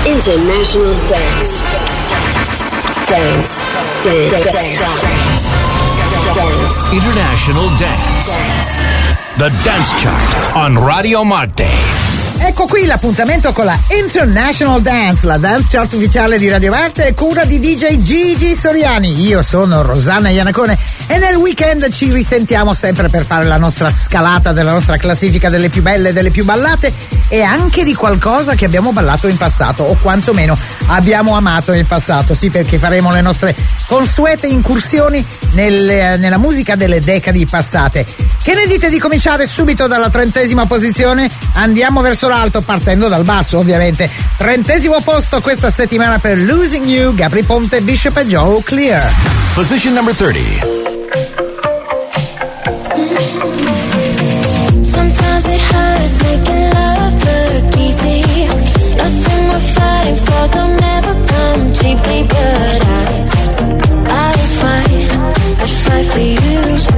International Dance. International Dance. The Dance Chart on Radio Marte. Ecco qui l'appuntamento con la International Dance, la dance chart ufficiale di Radio Marte, è cura di DJ Gigi Soriani. Io sono Rosanna Iannacone e nel weekend ci risentiamo sempre per fare la nostra scalata della nostra classifica delle più belle e delle più ballate e anche di qualcosa che abbiamo ballato in passato o quantomeno abbiamo amato in passato. Sì, perché faremo le nostre consuete incursioni nella musica delle decadi passate. Che ne dite di cominciare subito dalla 30ª posizione? Andiamo verso l'alto partendo dal basso, ovviamente. 30° posto questa settimana per Losing You, Gabry Ponte, Bishop e Joe Clear. Position number 30. Sometimes it hurts making love look easy. Nothing we're fighting for don't never come cheaply, but I'd fight for you.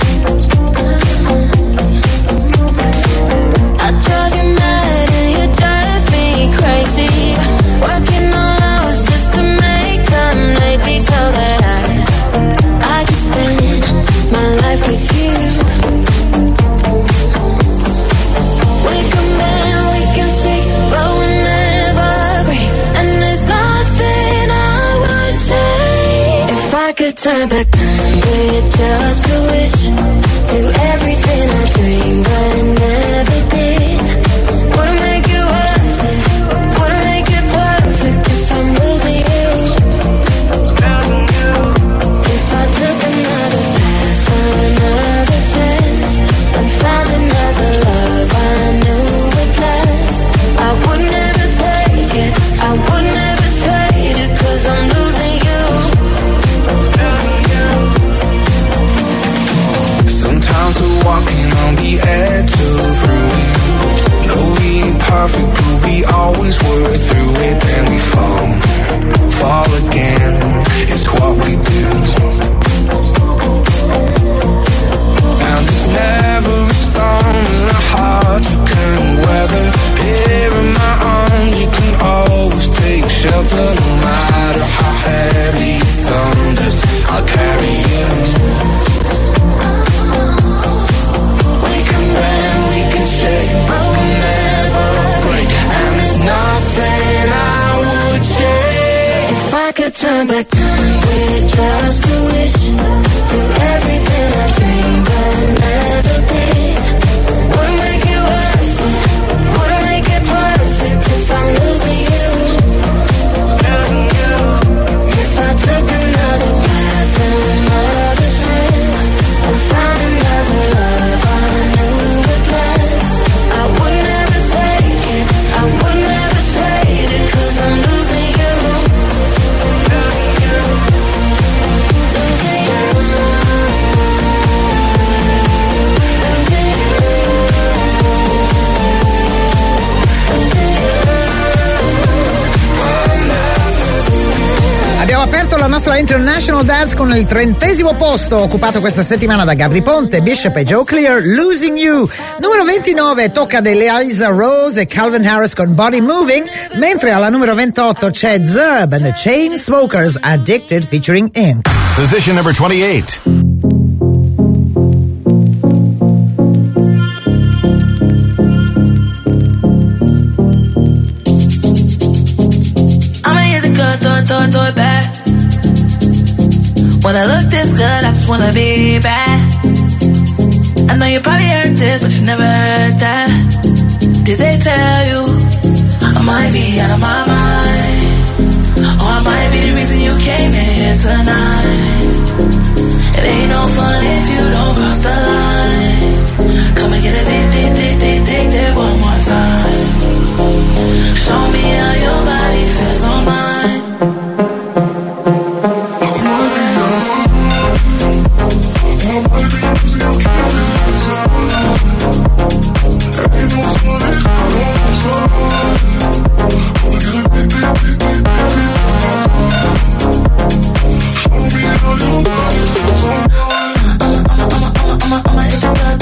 I drive you mad and you drive me crazy. Working all hours just to make them lately, so that I can spend my life with you. We can bend, we can see, but we'll never agree. And there's nothing I would change. If I could turn back time with just a wish, do everything I dreamed but never did. Wouldn't make it worth it, wouldn't make it perfect if I'm losing you. If I took another path, another chance, and found another love I knew would last, I would never take it, I would never trade it, 'cause I'm losing you. Sometimes we're walking on the edge of ruin. No, we ain't perfect, but we always work through it. Then we fall again. It's what we do. And there's never a storm in a heart you can weather. Here in my arms, you can always take shelter. No matter how heavy the thunders, I'll carry you. But we'll never break, and there's nothing I would change. If I could turn back time with just a wish, do everything I dreamed but never did. Wouldn't make it worth it, wouldn't make it perfect if I'm losing you. If I took another path, another chance, and found another love I knew would last, I would never take it, I would never trade it, 'cause I'm losing you. Abbiamo aperto la nostra International Dance con il 30° posto, occupato questa settimana da Gabry Ponte, Bishop e Joe Clear, Losing You. Numero 29 tocca ad Eliza Rose e Calvin Harris con Body Moving, mentre alla numero 28 c'è Zub and the Chainsmokers, Addicted featuring Ink. Position number 28. Throw it back. When I look this good, I just wanna be bad. I know you probably heard this, but you never heard that. Did they tell you I might be out of my mind? Or I might be the reason you came here tonight. It ain't no fun if you don't cross the line. Come and get a dick there one more time. Show me how your body feels on mine. I'ma hit the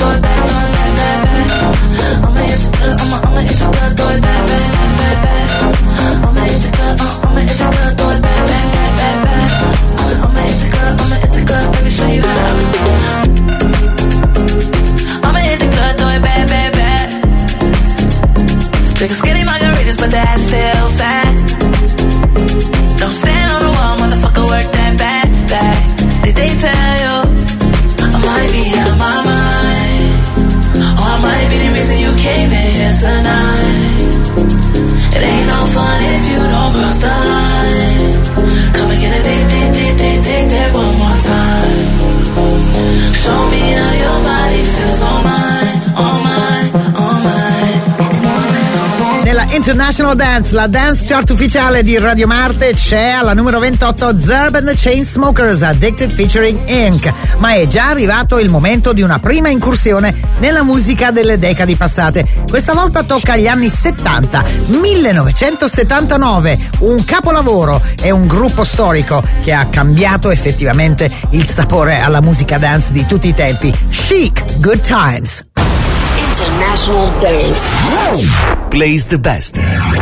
Drinking skinny margaritas, but the ass still fat. Don't stand on the wall, motherfucker, work that back. Did they tell you I might be out of my mind? Or I might be the reason you came in here tonight. It ain't no fun if you don't cross the line. Come and get a dig that one more time. Show me how your body feels on mine, on mine, on mine. Nella International Dance, la dance chart ufficiale di Radio Marte, c'è alla numero 28 Zerb and the Chainsmokers, Addicted featuring Ink. Ma è già arrivato il momento di una prima incursione nella musica delle decadi passate. Questa volta tocca agli anni 70, 1979, un capolavoro e un gruppo storico che ha cambiato effettivamente il sapore alla musica dance di tutti i tempi. Chic, Good Times. International Dance. Plays the best.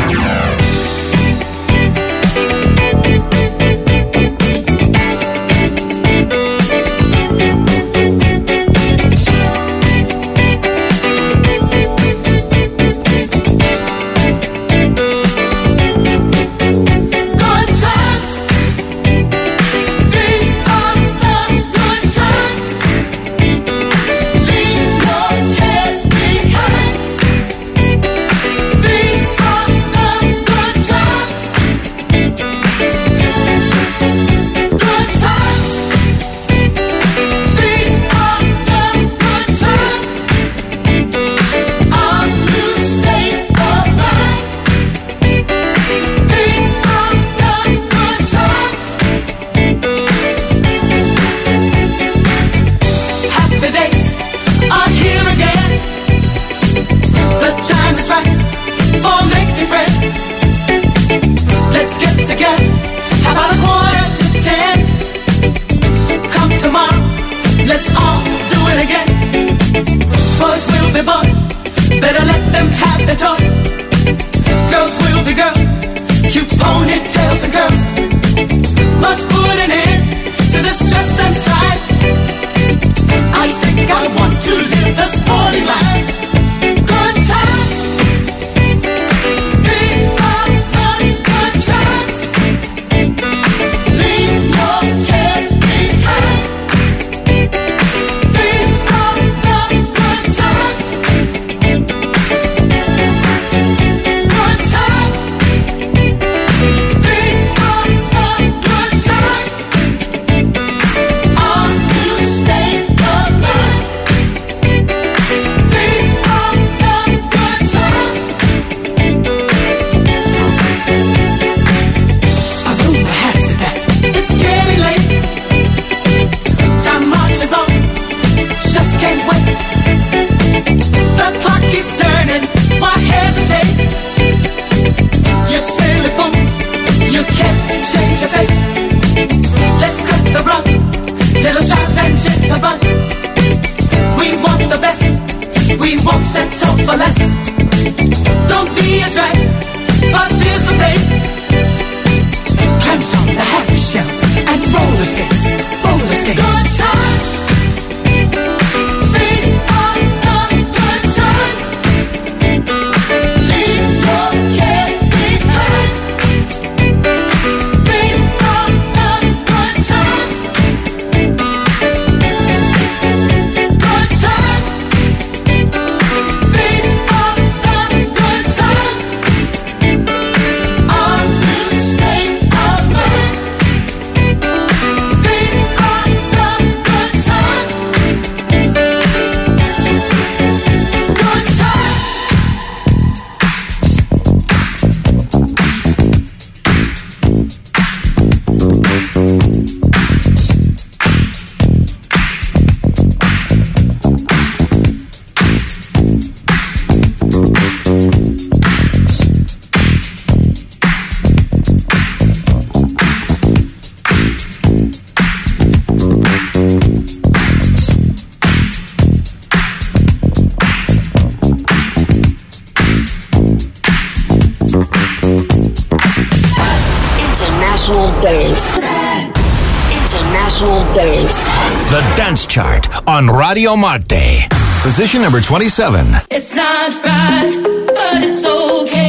International Dance. The Dance Chart on Radio Marte. Position number 27. It's not right, but it's okay.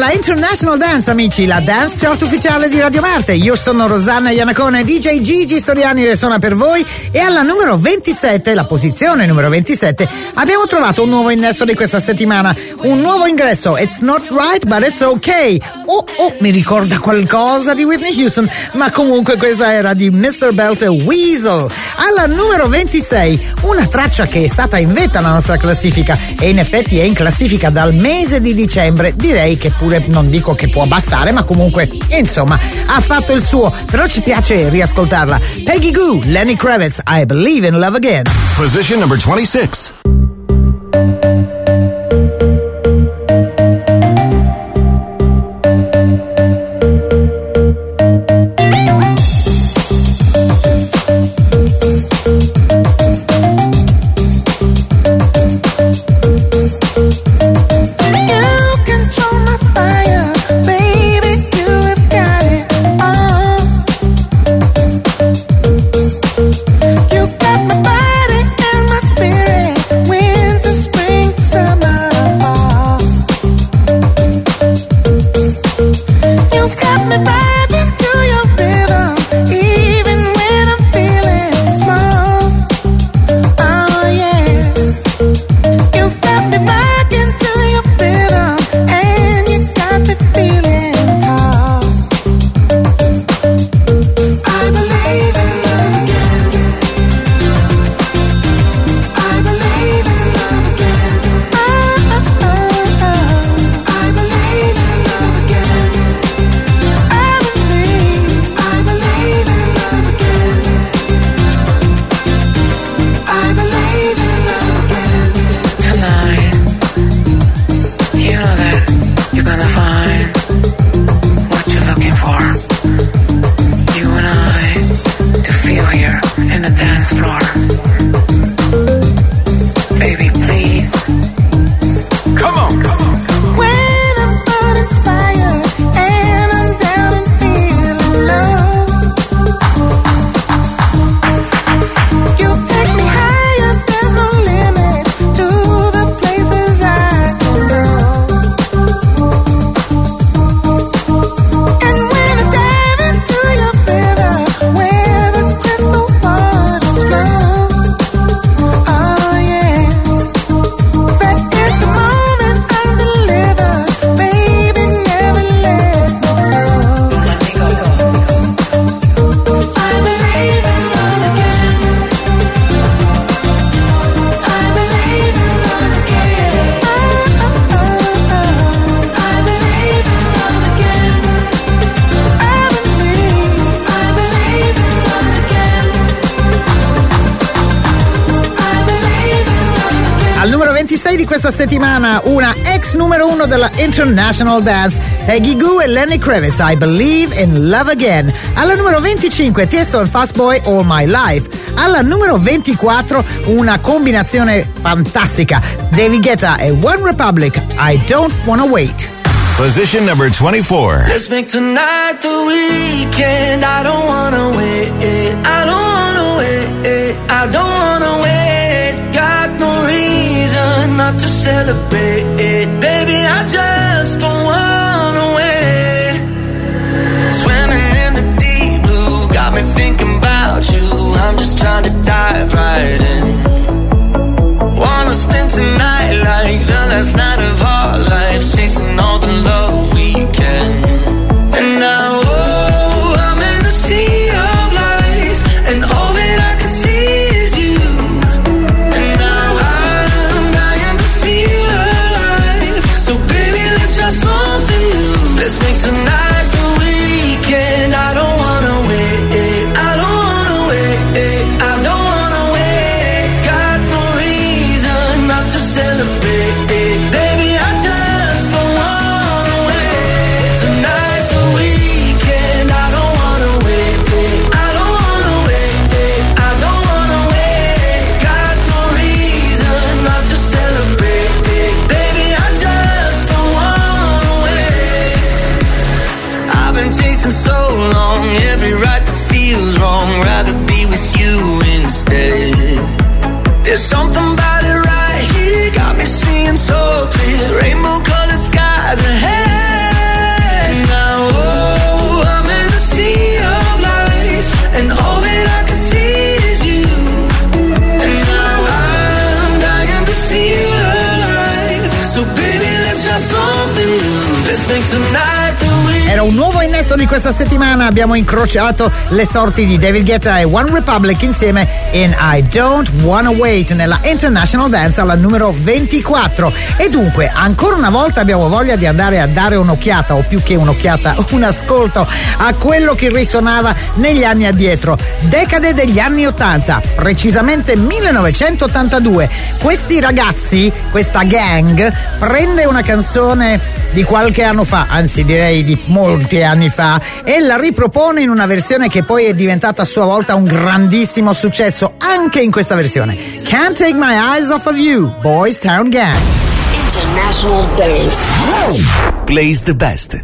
della International Dance, amici, la dance chart ufficiale di Radio Marte. Io sono Rosanna Iannacone, DJ Gigi Soriani le suona per voi, e alla numero 27, la posizione numero 27, abbiamo trovato un nuovo innesto di questa settimana, un nuovo ingresso. It's not right but it's okay. Mi ricorda qualcosa di Whitney Houston, ma comunque questa era di Mr. Belt e Weasel. Alla numero 26, una traccia che è stata in vetta alla nostra classifica, e in effetti è in classifica dal mese di dicembre. Direi che pure, non dico che può bastare, ma comunque insomma ha fatto il suo, però ci piace riascoltarla. Peggy Gou, Lenny Kravitz, I Believe in Love Again. Position number 26. Di questa settimana, una ex numero 1 della International Dance, Peggy Gou e Lenny Kravitz, I Believe in Love Again. Alla numero 25, Tiesto and Fastboy, All My Life. Alla numero 24, una combinazione fantastica, David Guetta e One Republic, I Don't Wanna Wait. Position number 24. Let's make tonight the weekend. I don't wanna wait. I don't wanna wait. I don't wanna wait. Got no reason not to celebrate. Baby, I just don't wanna wait. Swimming in the deep blue got me thinking about you. I'm just trying to dive right in. Wanna spend tonight like the last night of our lives, chasing all the love we can. And now, oh, I'm in a sea of lights, and all that I can see is you. And now I'm dying to feel alive. So baby, let's try something new. Let's make tonight the weekend. I don't wanna wait. I don't wanna wait. I don't wanna wait. Got no reason not to celebrate. Baby, I just don't wanna wait. Tonight's the weekend. I don't wanna wait. I don't wanna wait. I don't wanna wait. Got no reason not to celebrate. Baby, I just don't wanna wait. I've been chasing so long, every right that feels wrong. Rather be with you instead. There's something about it right here, got me seeing so clear. Rainbow colored skies ahead. era un nuovo innesto di questa settimana. Abbiamo incrociato le sorti di David Guetta e One Republic insieme in I Don't Wanna Wait nella International Dance alla numero 24. E dunque, ancora una volta abbiamo voglia di andare a dare un'occhiata, o più che un'occhiata, un ascolto a quello che risuonava negli anni addietro. Decade degli anni 80, precisamente 1982. Questi ragazzi, questa gang, prende una canzone di qualche anno fa, anzi direi di molti anni fa, e la ripropone in una versione che poi è diventata a sua volta un grandissimo successo anche in questa versione. Can't Take My Eyes Off of You, Boys Town Gang. International Dance. Plays the best.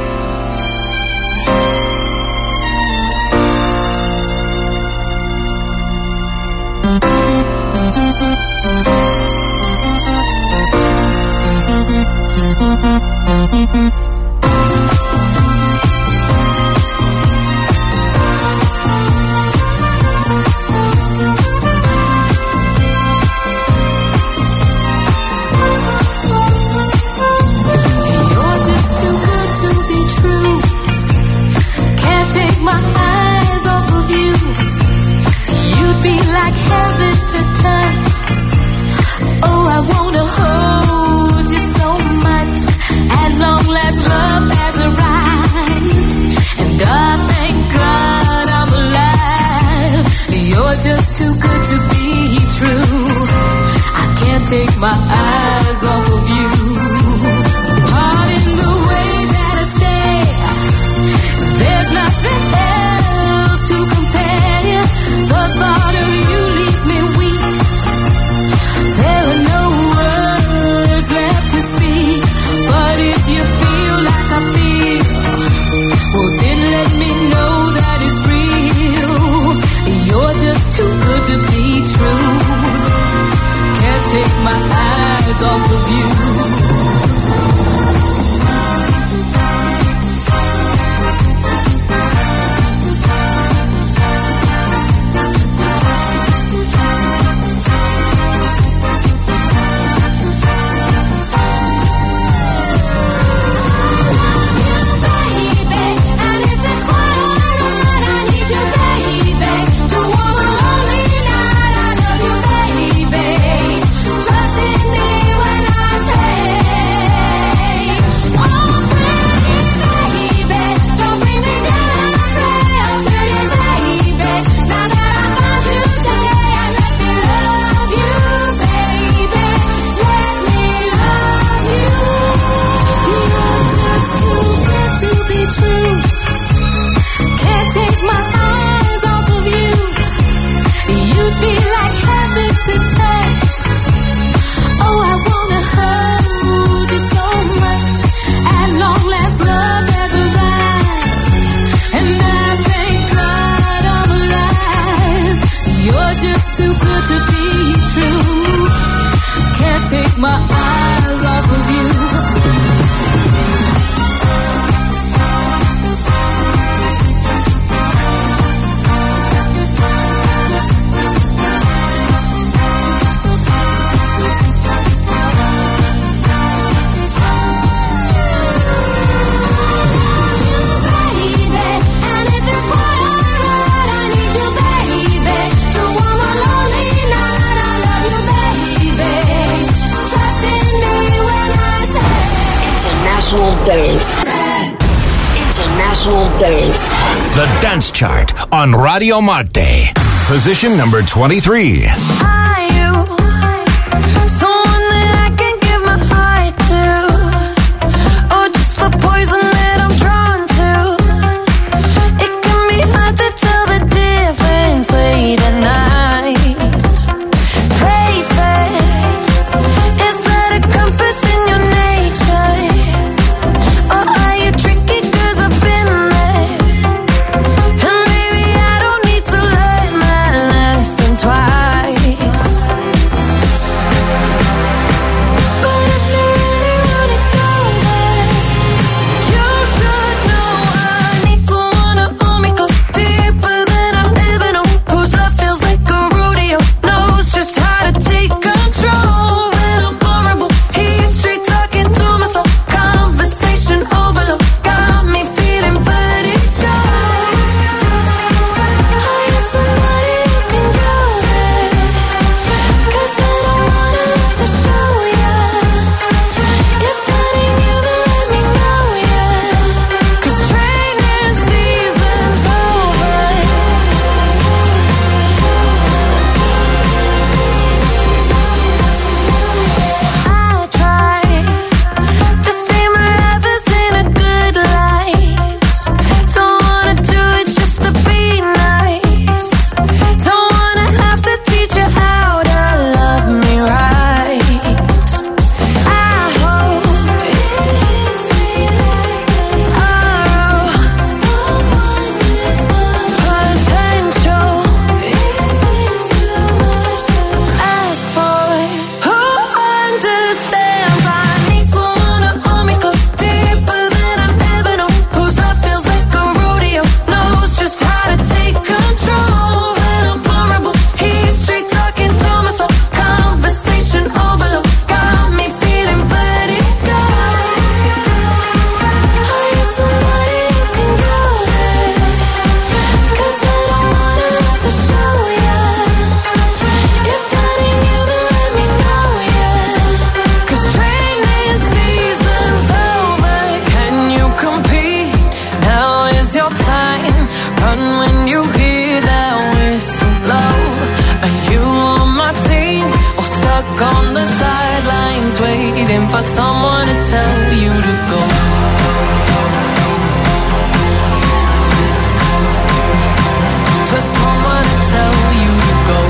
Take my eyes off of you. Pardon the way that I stare. There's nothing else to compare. The thought of you leaves me weak. There are no words left to speak. But if you feel like I feel, well then let me know that it's real. You're just too good to be true. Can't take my eyes off of you. My eyes off of you. Dance. International Dance. The Dance Chart on Radio Marte. Position number 23. Are you someone that I can give my heart to? Or just the poison that I'm drawn to? It can be hard to tell the difference late at night. Play fair. Is that a compass in your nature? Or are you tricky 'cause I've been there? And maybe I don't need to learn my lesson twice. waiting for someone to tell you to go. For someone to tell you to go.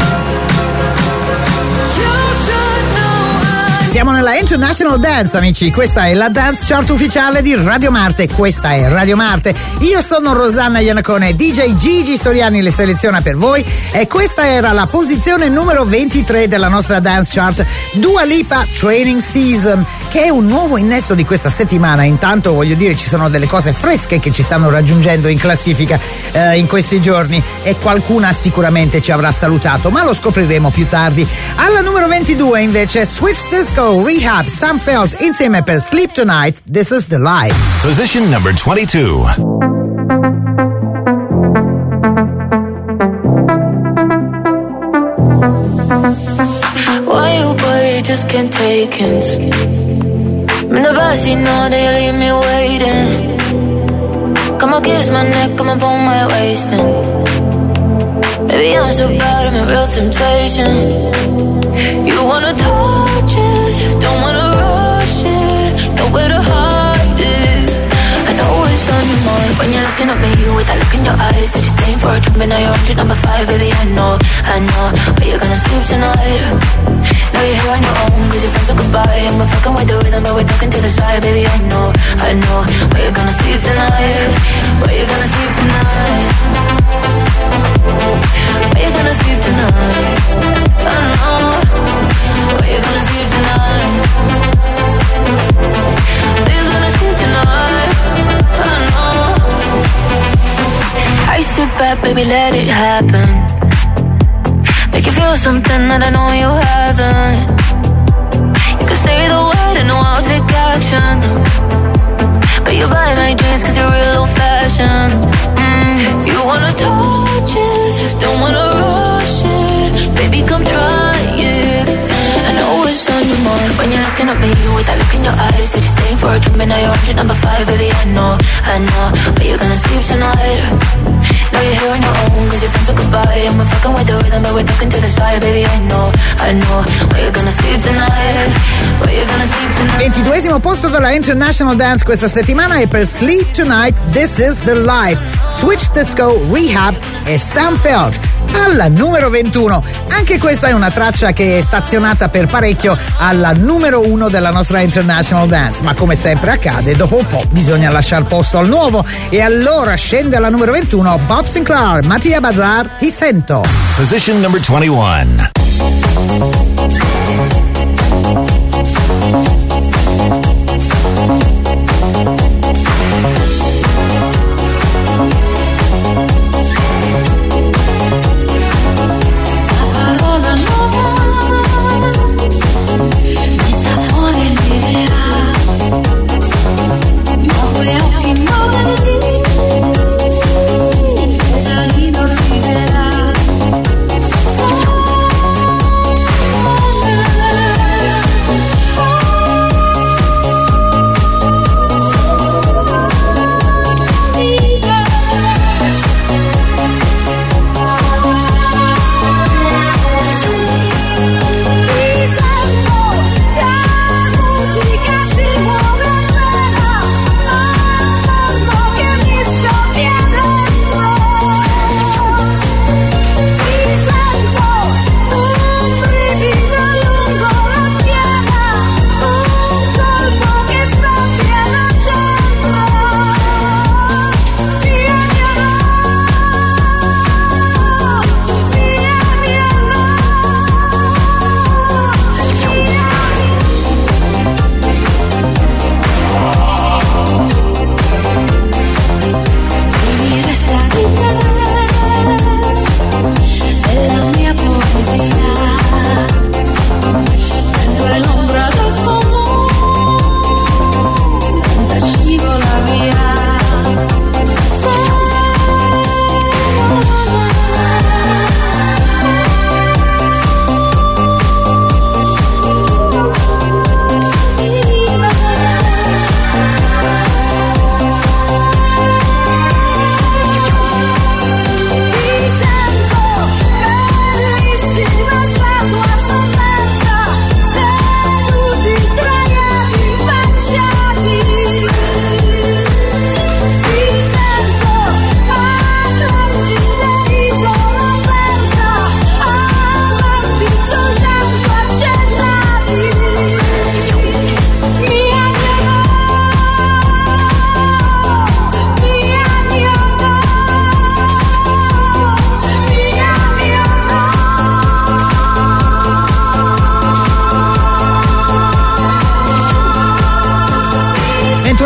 You should know Siamo nella International Dance, amici. Questa è la dance chart ufficiale di Radio Marte. Questa è Radio Marte. Io sono Rosanna Iannacone, DJ Gigi Soriani le seleziona per voi e questa era la posizione numero 23 della nostra dance chart, Dua Lipa Training Season, che è un nuovo innesto di questa settimana. Intanto voglio dire, ci sono delle cose fresche che ci stanno raggiungendo in classifica in questi giorni e qualcuna sicuramente ci avrà salutato, ma lo scopriremo più tardi. Alla numero 22 invece Switch Disco, Rehab, Sam Felt insieme per Sleep Tonight, This Is The Life. Position number 22. Why you worry, just can't take hints. I'm in the backseat, know that you leave me waiting. Come on, kiss my neck, come on, pull my waist in. Baby, I'm so bad, I'm a real temptation. You wanna touch it, don't wanna rush it, nowhere to hide it. I know it's on your mind when you're looking at me with that look in your eyes. That you're staying for a drink, but now you're on to number 5, baby. I know, but you're gonna sleep tonight. Now you're here on your own, cause your friends are goodbye. And we're fucking with the rhythm, but we're talking to the side, baby. I know, but you're gonna sleep tonight. But you're gonna sleep tonight. But you're gonna sleep tonight. I know, but you're gonna sleep tonight. But you're gonna sleep tonight. I know. I sit back, baby, let it happen. Make you feel something that I know you haven't. You can say the word and know I'll take action. But you buy my dreams cause you're real old fashioned. You wanna touch it, don't wanna rush it. Baby, come try it. I know it's on your mind when you're looking at me with that look in your eyes. That you're staying for a drink, but now you're on to number 5, baby. I know, but you're gonna sleep tonight. Now you're here on your own, cause your friends are goodbye. And we're fucking with the rhythm, but we're talking to the side, baby. I know, but you're gonna sleep tonight. But you're gonna sleep tonight. 22esimo posto della International Dance questa settimana è per Sleep Tonight, This Is The Life, Switch Disco, Rehab e Sam Felt. Alla numero 21, anche questa è una traccia che è stazionata per parecchio alla numero 1 della nostra International Dance, ma come sempre accade, dopo un po' bisogna lasciare posto al nuovo e allora scende alla numero 21 Bob Sinclair, Mattia Bazar, Ti Sento. Position number 21.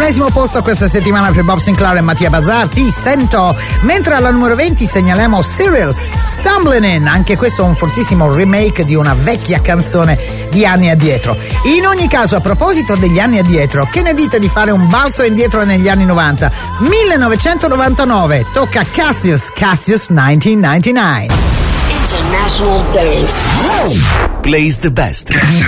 21esimo posto questa settimana per Bob Sinclair e Mattia Bazzar, Ti sento, mentre alla numero 20 segnaliamo Cyril, Stumbling In, anche questo è un fortissimo remake di una vecchia canzone di anni addietro. In ogni caso, a proposito degli anni addietro, che ne dite di fare un balzo indietro negli anni 90? 1999, tocca Cassius 1999. International Dance. Plays the best.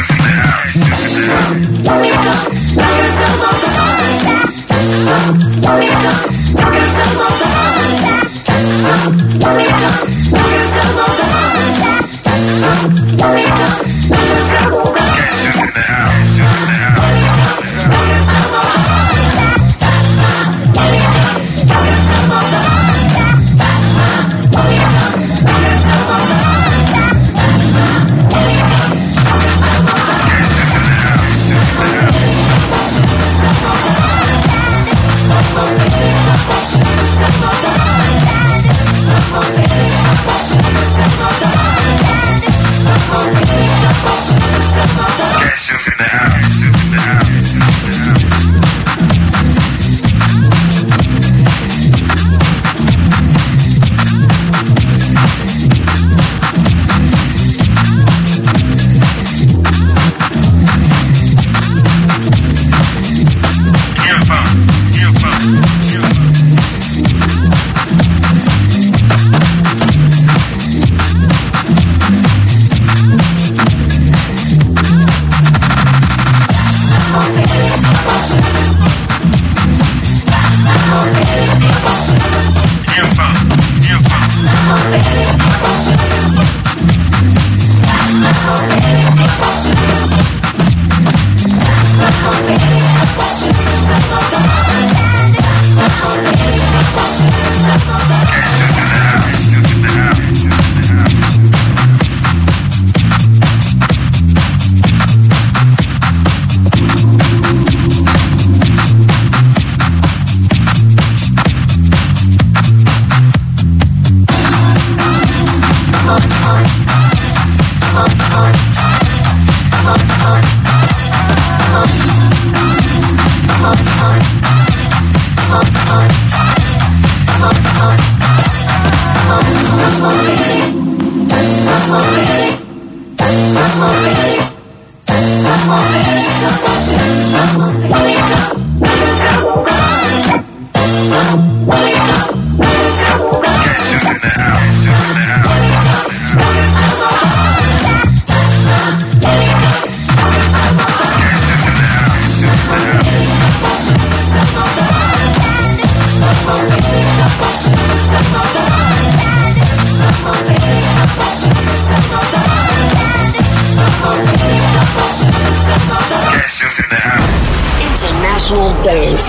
International Dance.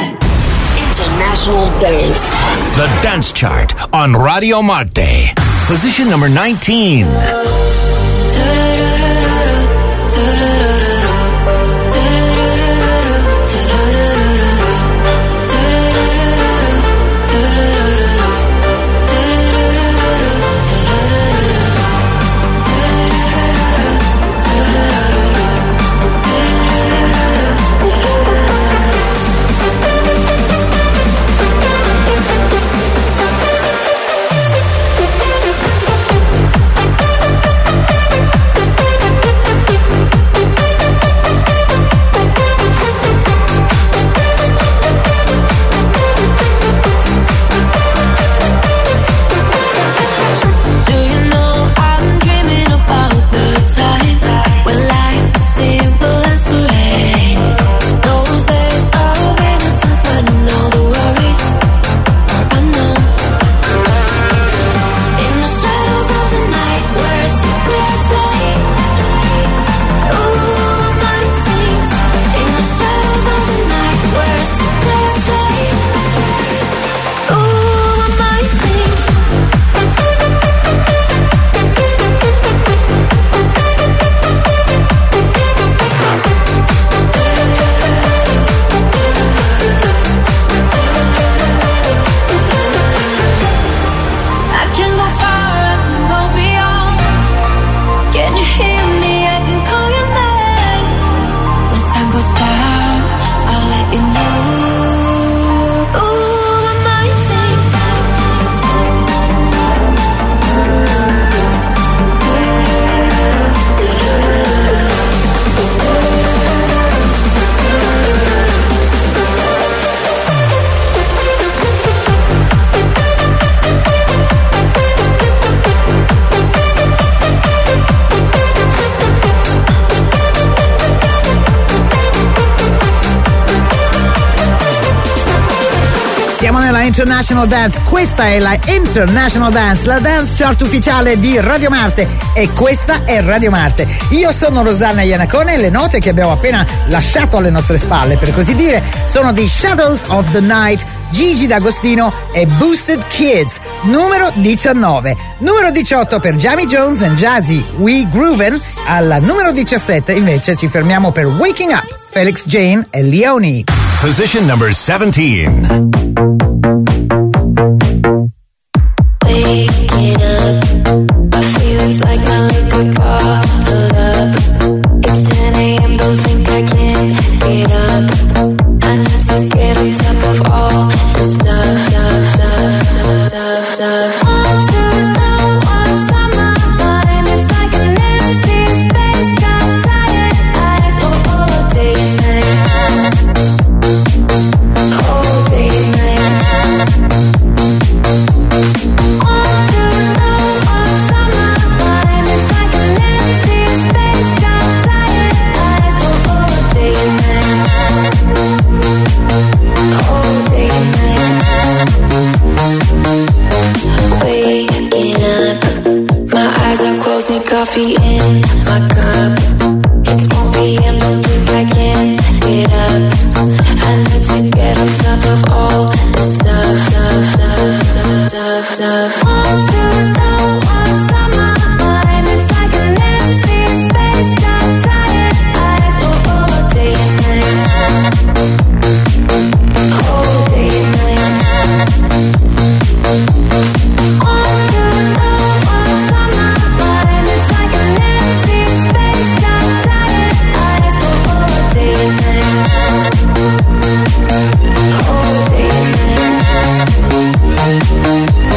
International Dance. The Dance Chart on Radio Marte. Position number 19. Siamo nella International Dance, questa è la International Dance, la dance chart ufficiale di Radio Marte e questa è Radio Marte. Io sono Rosanna Iannacone e le note che abbiamo appena lasciato alle nostre spalle, per così dire, sono di Shadows of the Night, Gigi D'Agostino e Boosted Kids, numero 19. Numero 18 per Jamie Jones and Jazzy, We Groovin'. Al numero 17 invece ci fermiamo per Waking Up, Felix Jane e Leone. Position number 17. Waking up, my feelings like my liquor bottled up. It's 10 a.m., don't think I can get up. I need to get on top of all the stuff. Want to know what's on my mind. It's like an empty space, got tired eyes all day and night. All day and night. Want to know what's on my mind. It's like an empty space, got tired eyes all day and night. All day and night. Waking up, my eyes are closed, need coffee in my cup. It's 1 p.m., don't think I can get up. I need to get on top of all the stuff. Want to know what's on my mind. It's like an empty space, got tired eyes all day and night. All day and night. Want to know what's on my mind. It's like an empty space, got tired eyes all day and night. All day and night.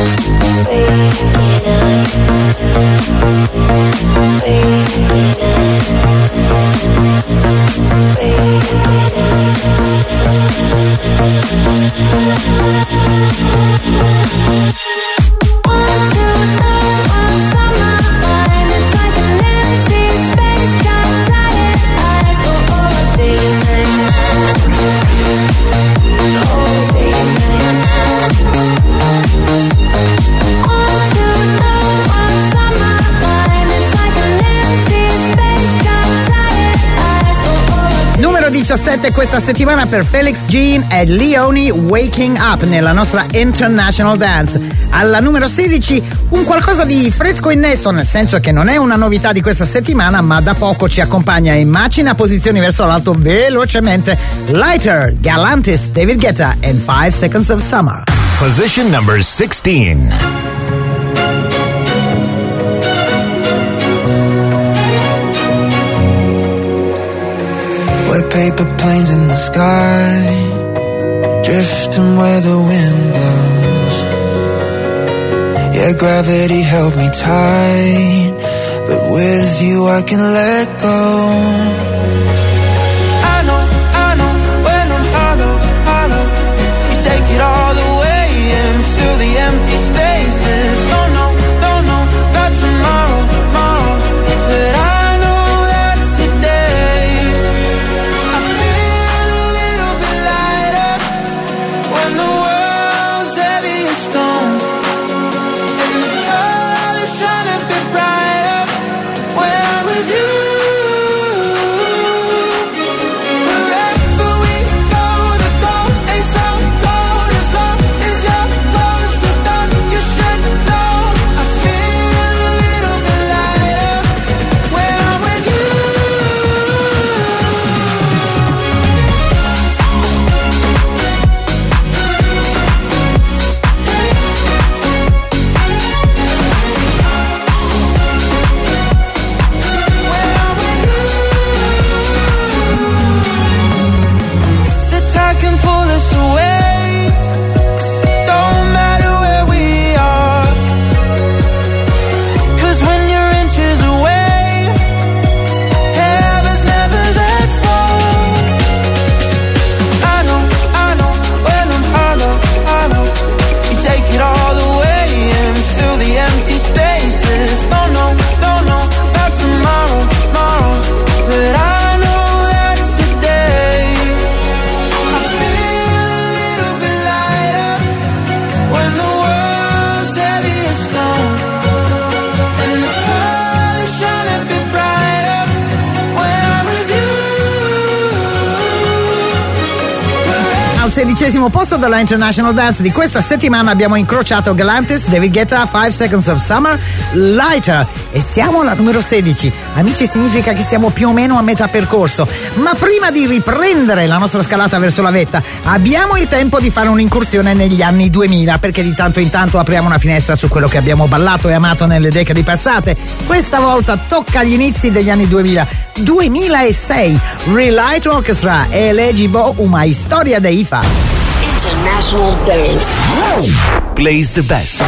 Numero 17 questa settimana per Felix Jean e Leone, Waking Up nella nostra International Dance. Alla numero 16 un qualcosa di fresco innesto, nel senso che non è una novità di questa settimana, ma da poco ci accompagna e macina posizioni verso l'alto velocemente. Lighter, Galantis, David Guetta and 5 Seconds of Summer. Position number 16. White paper planes in the sky, drifting where the wind blows. Yeah, gravity held me tight, but with you I can let go. I know, when I'm hollow, you take it all away and fill the empty spaces. Don't know about tomorrow, but I know that today I feel a little bit lighter when the world's heavy as stone, and the colors shine a bit brighter when I'm with you. Al 16° posto della International Dance di questa settimana abbiamo incrociato Galantis, David Guetta, 5 Seconds of Summer, Lighter, e siamo alla numero 16. Amici, significa che siamo più o meno a metà percorso, ma prima di riprendere la nostra scalata verso la vetta abbiamo il tempo di fare un'incursione negli anni 2000, perché di tanto in tanto apriamo una finestra su quello che abbiamo ballato e amato nelle decadi passate. Questa volta tocca agli inizi degli anni 2006, Relight Orchestra e Elegibo, una storia dei fa. International Dance. Plays the best.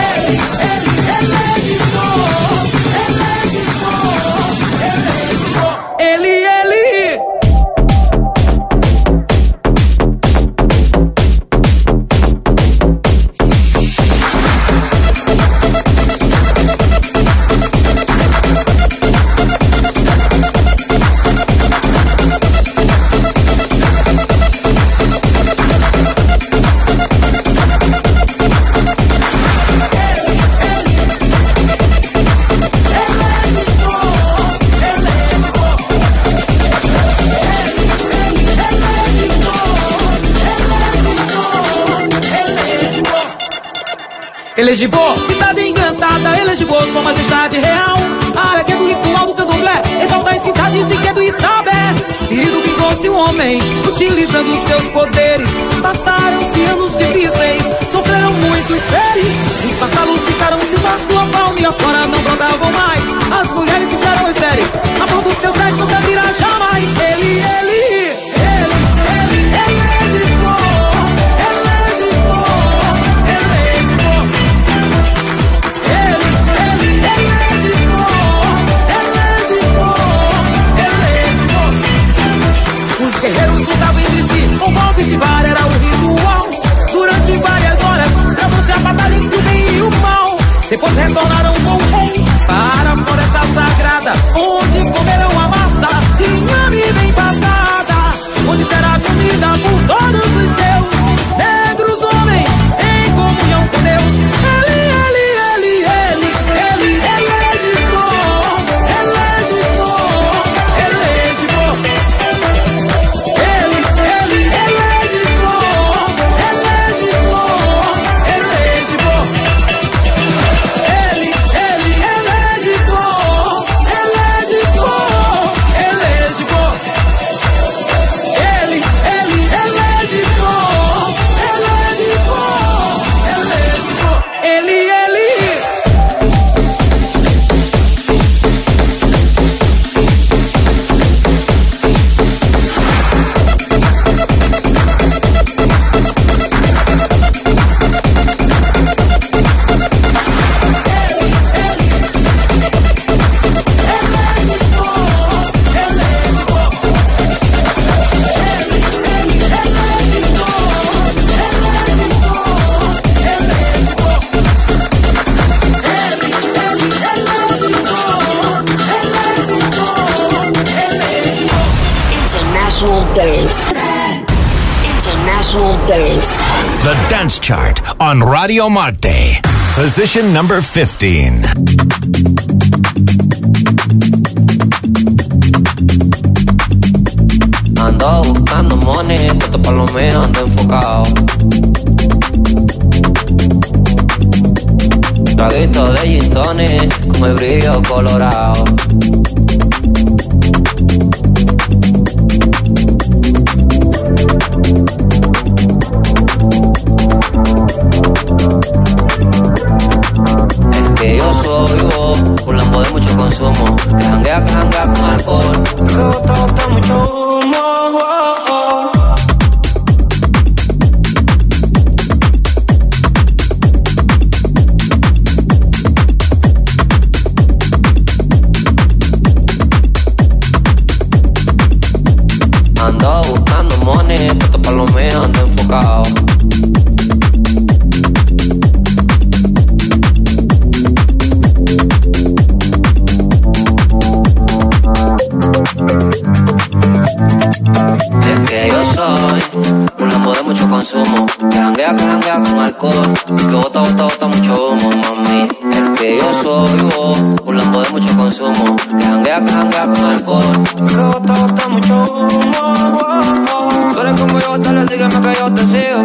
Elegibo, cidade encantada, Elegibo, sua majestade real. Área que é do ritual do candomblé, exalta as cidades de Quedo e Sabé. Ferido vingou-se um homem, utilizando seus poderes. Passaram-se anos difíceis, sofreram muitos seres. Os vassalos ficaram-se vasto, a fauna e a flora não brotavam mais. As mulheres ficaram estéreis, a flor dos seus sexos não se abrirá jamais. O golpe de vara era o ritual. Durante várias horas travou-se a batalha entre o bem e o mal. Depois retornaram com o rei para a floresta sagrada, onde comerão a massa de inhame bem passada, onde será comida por todos os seus negros homens em comunhão com Deus. International Dance. The Dance Chart on Radio Marte. Position number 15. Ando buscando money, puesto pa' lo mío, ando enfocado. Traguito de gin tonic, con el brillo colorado. Que yo soy vos, un lambo de mucho consumo, que janguea con alcohol, que bota mucho humo. Ando buscando money, puesto pa' lo mío, ando enfocado. Es que yo soy un lambo de mucho consumo, que janguea con alcohol, y que bota mucho humo, mami. Es que yo soy vos, un lambo de mucho consumo, que janguea con alcohol, y que bota mucho humo. Tú eres como yo, dale, sígueme que yo te sigo.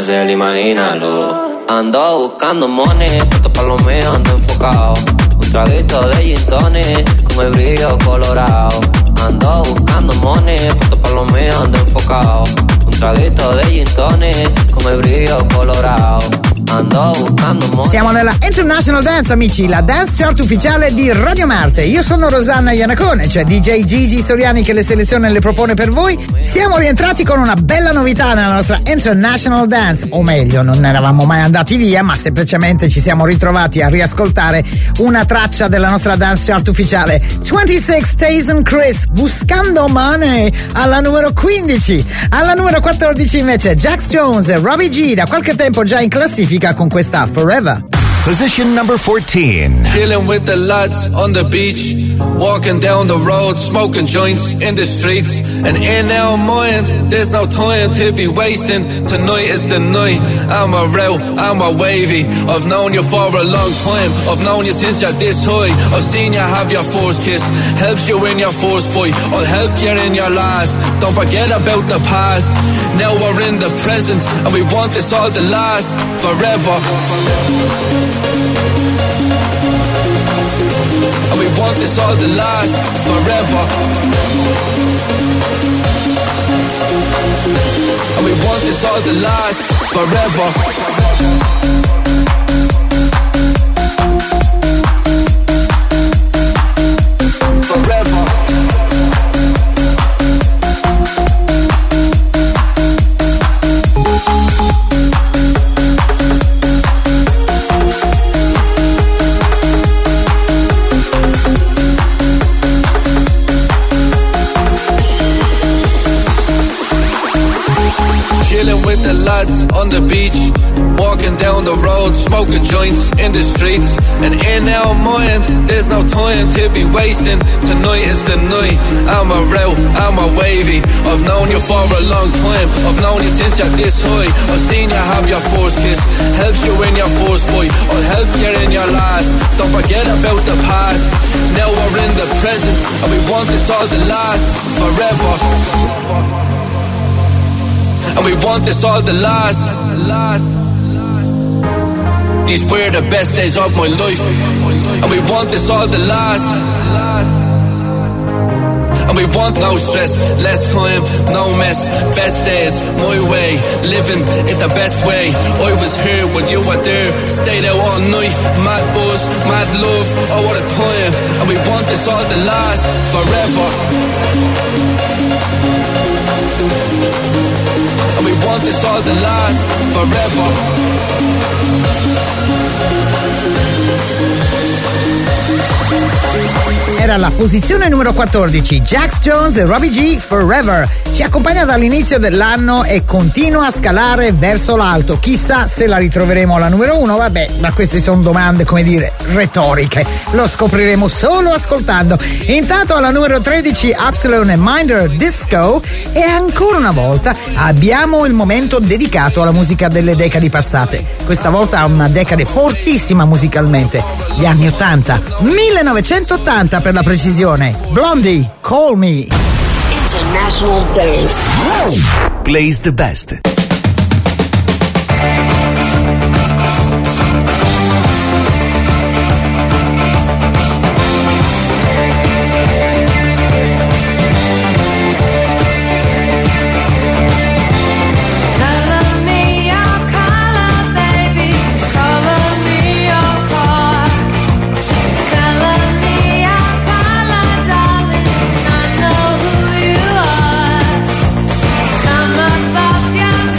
hacer, imagínalo. Ando buscando money, puesto pa' lo mío, ando enfocado. Un traguito de gin tonic, con el brillo colorado. Ando buscando money, puesto pa' lo mío, ando enfocado. Un traguito de gin tonic, con el brillo colorado. Ando buscando money. Siamo nella International Dance, amici, la dance chart ufficiale di Radio Marte. Io sono Rosanna Iannacone, c'è DJ Gigi Soriani che le seleziona e le propone per voi. Siamo rientrati con una bella novità nella nostra International Dance, o meglio, non eravamo mai andati via, ma semplicemente ci siamo ritrovati a riascoltare una traccia della nostra dance chart ufficiale. 26 Tyson Chris, Buscando Money, alla numero 15. Alla numero 14 invece Jax Jones e Robbie G, da qualche tempo già in classifica con questa Forever. Position number 14. Chilling with the lads on the beach, walking down the road, smoking joints in the streets. And in our mind, there's no time to be wasting. Tonight is the night. I'm a real, I'm a wavy. I've known you for a long time. I've known you since you're this high. I've seen you have your first kiss, helped you in your first fight. I'll help you in your last. Don't forget about the past. Now we're in the present, and we want this all to last forever. And we want this all to last forever. And we want this all to last forever. With the lads on the beach, walking down the road, smoking joints in the streets. And in our mind, there's no time to be wasting. Tonight is the night. I'm a real, I'm a wavy. I've known you for a long time. I've known you since you're this high. I've seen you have your first kiss, helped you in your first fight. I'll help you in your last. Don't forget about the past. Now we're in the present, and we want this all to last forever. And we want this all to last. These were the best days of my life. And we want this all to last. And we want no stress, less time, no mess. Best days, my way, living it the best way. I was here when you were there, stayed out all night. Mad buzz, mad love, oh what a time. And we want this all to last forever. And we want this all to last forever. Era la posizione numero 14, Jax Jones e Robbie G, Forever. Ci accompagna dall'inizio dell'anno e continua a scalare verso l'alto. Chissà se la ritroveremo alla numero 1, vabbè, ma queste sono domande, come dire, retoriche. Lo scopriremo solo ascoltando. Intanto alla numero 13, Absalon e Minder, Disco. E ancora una volta abbiamo il momento dedicato alla musica delle decadi passate. Questa volta una decade fortissima musicalmente, gli anni 80, 1980 per la precisione. Blondie, Call Me. International Dance. Plays the best. Above your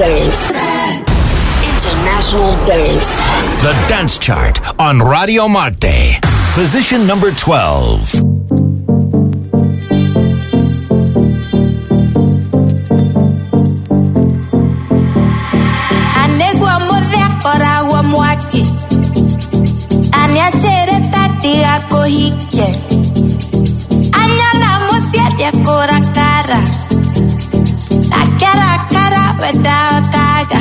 Dance. International Dance. The Dance Chart on Radio Marte. Position number 12. Cara la cara without kaga.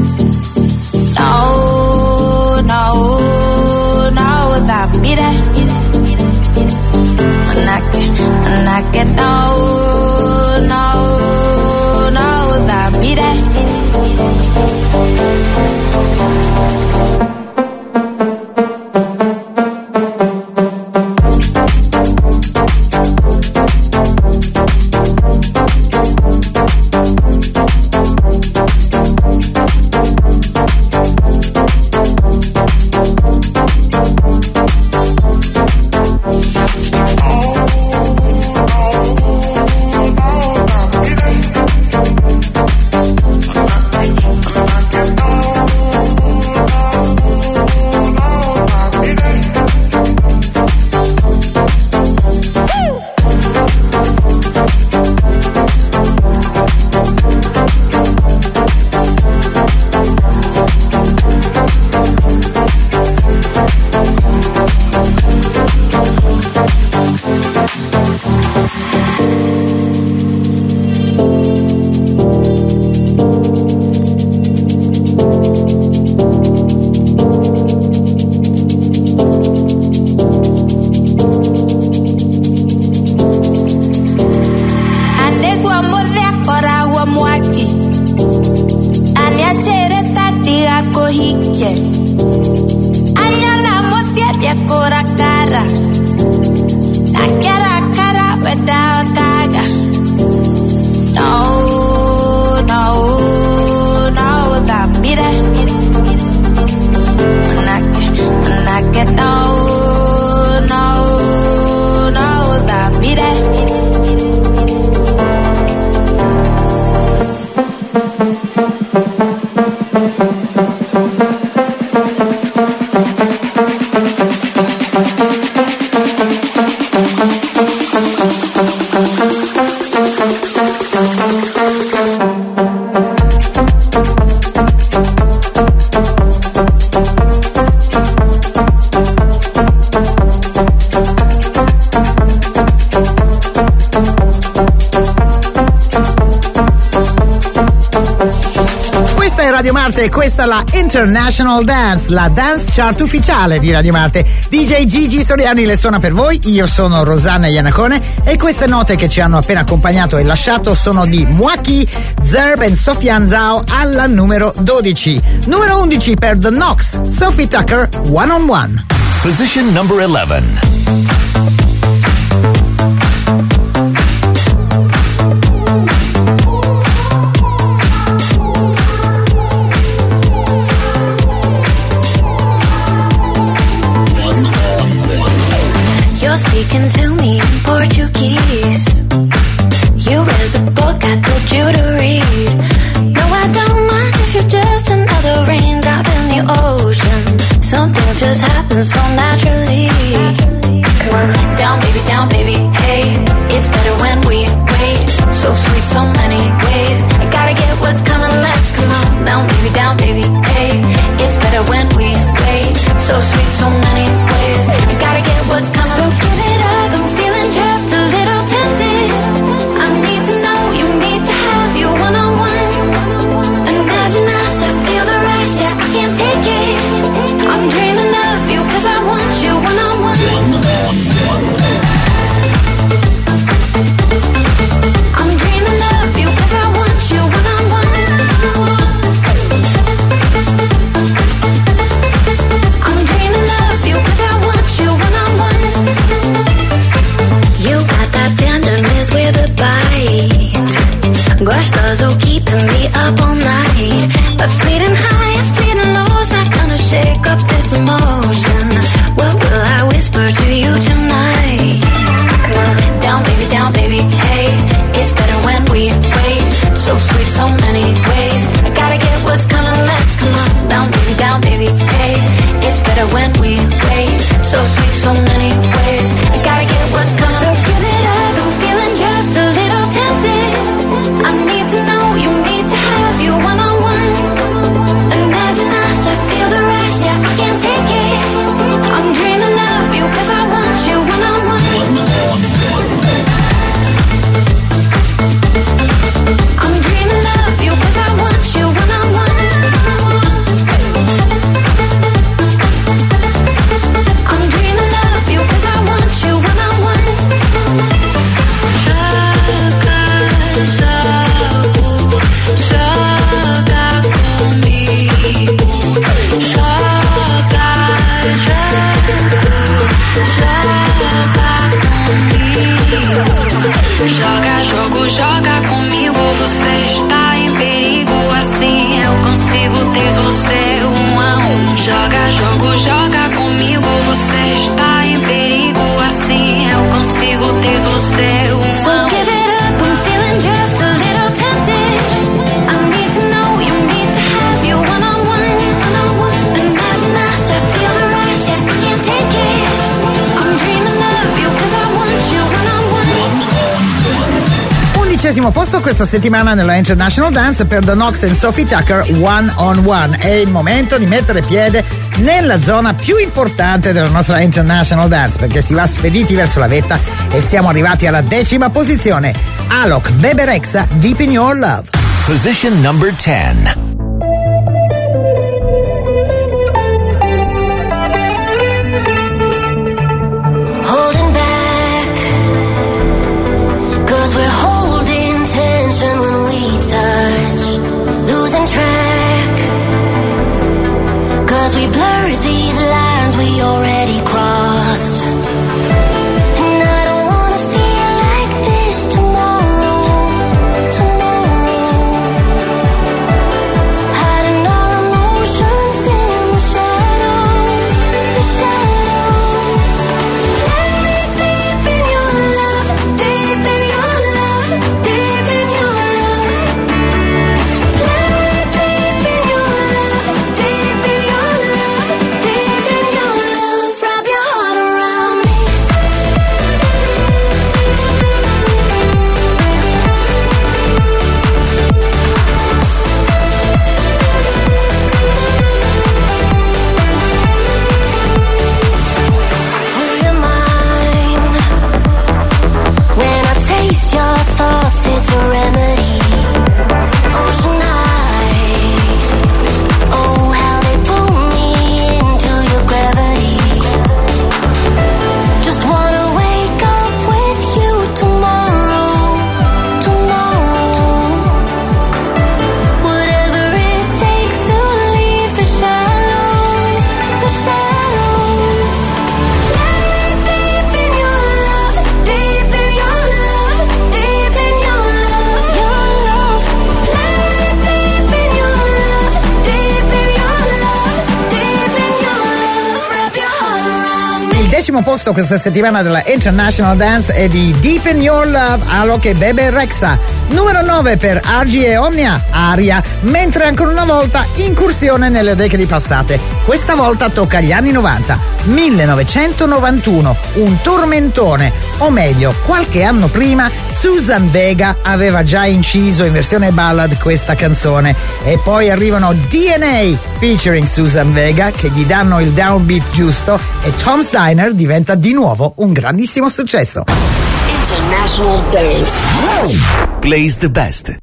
No, that beat it. Manake, no, that beat it. E questa è la International Dance, la dance chart ufficiale di Radio Marte. DJ Gigi Soriani le suona per voi, io sono Rosanna Iannacone e queste note che ci hanno appena accompagnato e lasciato sono di Mwaki, Zerb e Sofiane Zhao alla numero 12. Numero 11 per The Knox, Sophie Tucker, One on One. Position number 11. Speaking to me in Portuguese. You read the book I told you to read. No, I don't mind if you're just another raindrop in the ocean. Something just happens so naturally. Down, baby, hey. It's better when we wait. So sweet, so many ways. I gotta get what's coming, let's come on. Down, baby, hey. It's better when we wait. So sweet, so many ways. I gotta get what's coming. So give it up, I'm feeling just a little tempted. I need to know, you need to have you one-on-one. Imagine us, I feel the rush, yeah, I can't take it. I'm dreaming of you, cause I want you one-on-one. I'm dreaming of you, cause I want we wait. So sweet, so many ways. I gotta get what's coming. So give it up, I'm feeling just a little tempted. I need to know, you need to have you one-on-one. Imagine us, I feel the rush, yeah, I can't take it. I'm dreaming of you, cause I want you one-on-one. I'm dreaming of you, cause I want you one-on-one. I'm dreaming of you, cause I want you one-on-one. Joga comigo. Joga jogo, joga comigo. Você está em perigo, assim eu consigo ter você 1 a 1. Joga jogo, joga comigo. Você está em perigo, assim eu consigo ter você 1 a 1. So give it up, I'm feeling just a little tempted. I need to know, you need to have you one-on-one. Imagine us, I feel the rush, yeah, I can't take it. I'm dreaming of you, cause I want you one-on-one. 11° posto questa settimana nella International Dance per The Knox e Sophie Tucker, One on One. È il momento di mettere piede nella zona più importante della nostra International Dance, perché si va spediti verso la vetta e siamo arrivati alla 10ª posizione. Alok, Bebe Rexha, Deep in Your Love. Position number 10. Holding back, cause we're holding tension when we touch, losing track, cause we blurred these lines we already crossed. And I don't wanna feel like this tomorrow. Hiding our emotions in the shadows, the shadows. Let me deep in your love, deep in your love, deep in your love. Let me deep in your love, deep in your love, deep in your love. Wrap your heart around me. Will you mind when I taste your thoughts? It's a remedy. Ocean eyes, oh how they pull me into your gravity. Just wanna wake up with you tomorrow, tomorrow. Whatever it takes to leave the shallows, the shallows. Let me deep in your love, deep in your love, deep in your love, your love. Let me deep in your love, deep in your love, deep in your love. Wrap your heart around me. Il 10° posto questa settimana della International Dance è di Deep in Your Love, Alok e Bebe Rexha. Numero 9 per Argy e Omnia, Aria, mentre ancora una volta incursione nelle decadi passate. Questa volta tocca agli anni 90, 1991, un tormentone, o meglio, qualche anno prima Suzanne Vega aveva già inciso in versione ballad questa canzone e poi arrivano DNA featuring Suzanne Vega che gli danno il downbeat giusto e Tom's Diner diventa di nuovo un grandissimo successo. International Dance. Plays the best.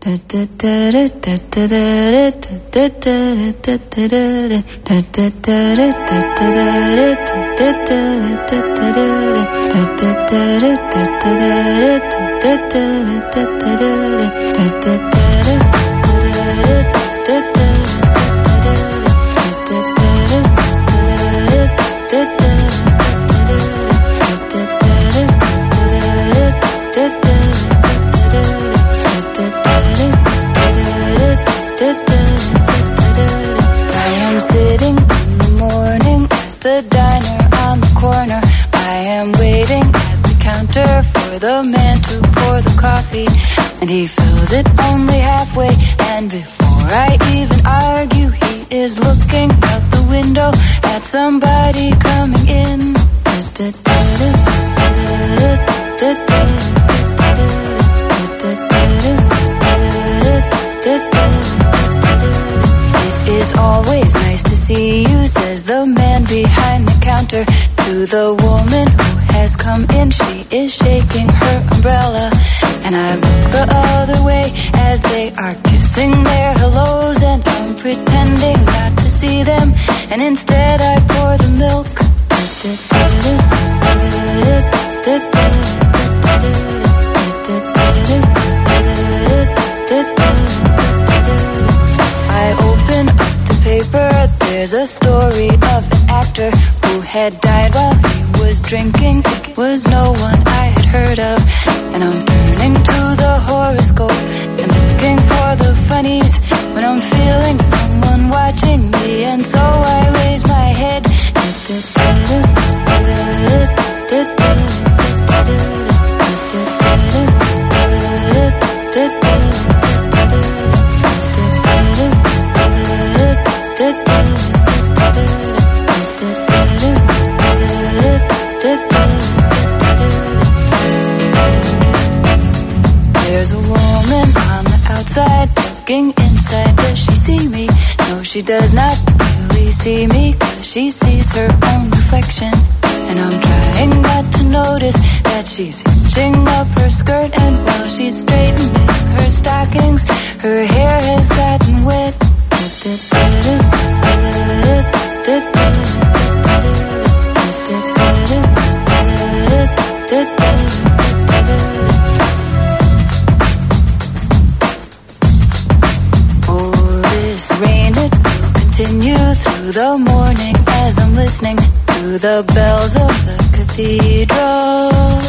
Sitting in the morning at the diner on the corner. I am waiting at the counter for the man to pour the coffee, and he fills it only halfway. And before I even argue, he is looking out the window at somebody coming in. It is always nice to see you, says the man behind the counter to the woman who has come in. She is shaking her umbrella, and I look the other way as they are kissing their hellos, and I'm pretending not to see them, and instead I pour the milk. I open up the paper, there's a story of an actor who had died while he was drinking. It was no one I had heard of, and I'm turning to the horoscope and looking for the funnies when I'm feeling someone watching me, and so I raise my head. There's a woman on the outside looking inside. Does she see me? No, she does not really see me, 'cause she sees her own reflection. And I'm trying not to notice that she's hitching up her skirt, and while she's straightening her stockings, her hair has gotten wet. Rain, it will continue through the morning as I'm listening to the bells of the cathedral.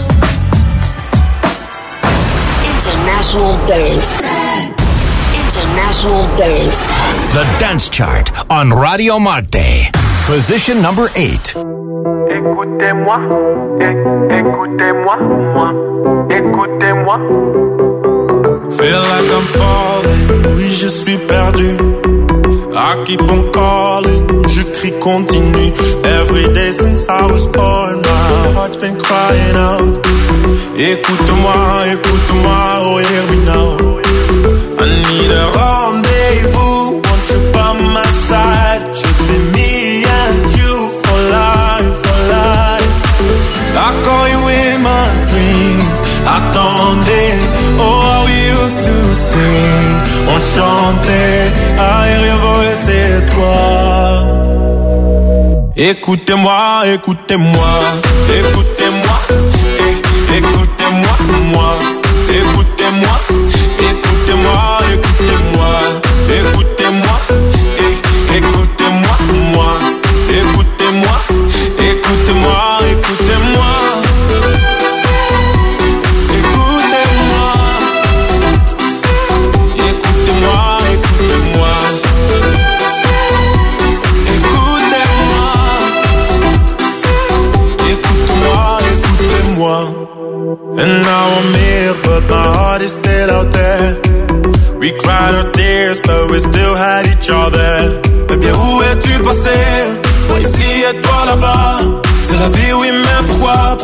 International Dance. International Dance. The Dance Chart on Radio Marte. Position number 8. Écoutez-moi, écoutez-moi, moi, écoutez-moi. Feel like I'm falling, oui je suis perdu. I keep on calling, je crie continue. Every day since I was born, my heart's been crying out. Écoute-moi, écoute-moi, oh hear me now. I need a rendezvous, want you by my side. Should be me and you for life, for life. I call you in my dreams, attendez, oh how we used to sing. On chantait, aérien volé c'est toi. Écoutez-moi, écoutez-moi, écoutez-moi, écoutez-moi, moi. Écoutez-moi, écoutez-moi, écoutez-moi, écoutez-moi, écoutez-moi, moi. Écoutez-moi, écoutez-moi, écoutez-moi. And now I'm here, but my heart is still out there. We cried our tears, but we still had each other. Mais bien où es-tu passé? Moi ici et toi là-bas. C'est la vie, oui, mais pourquoi?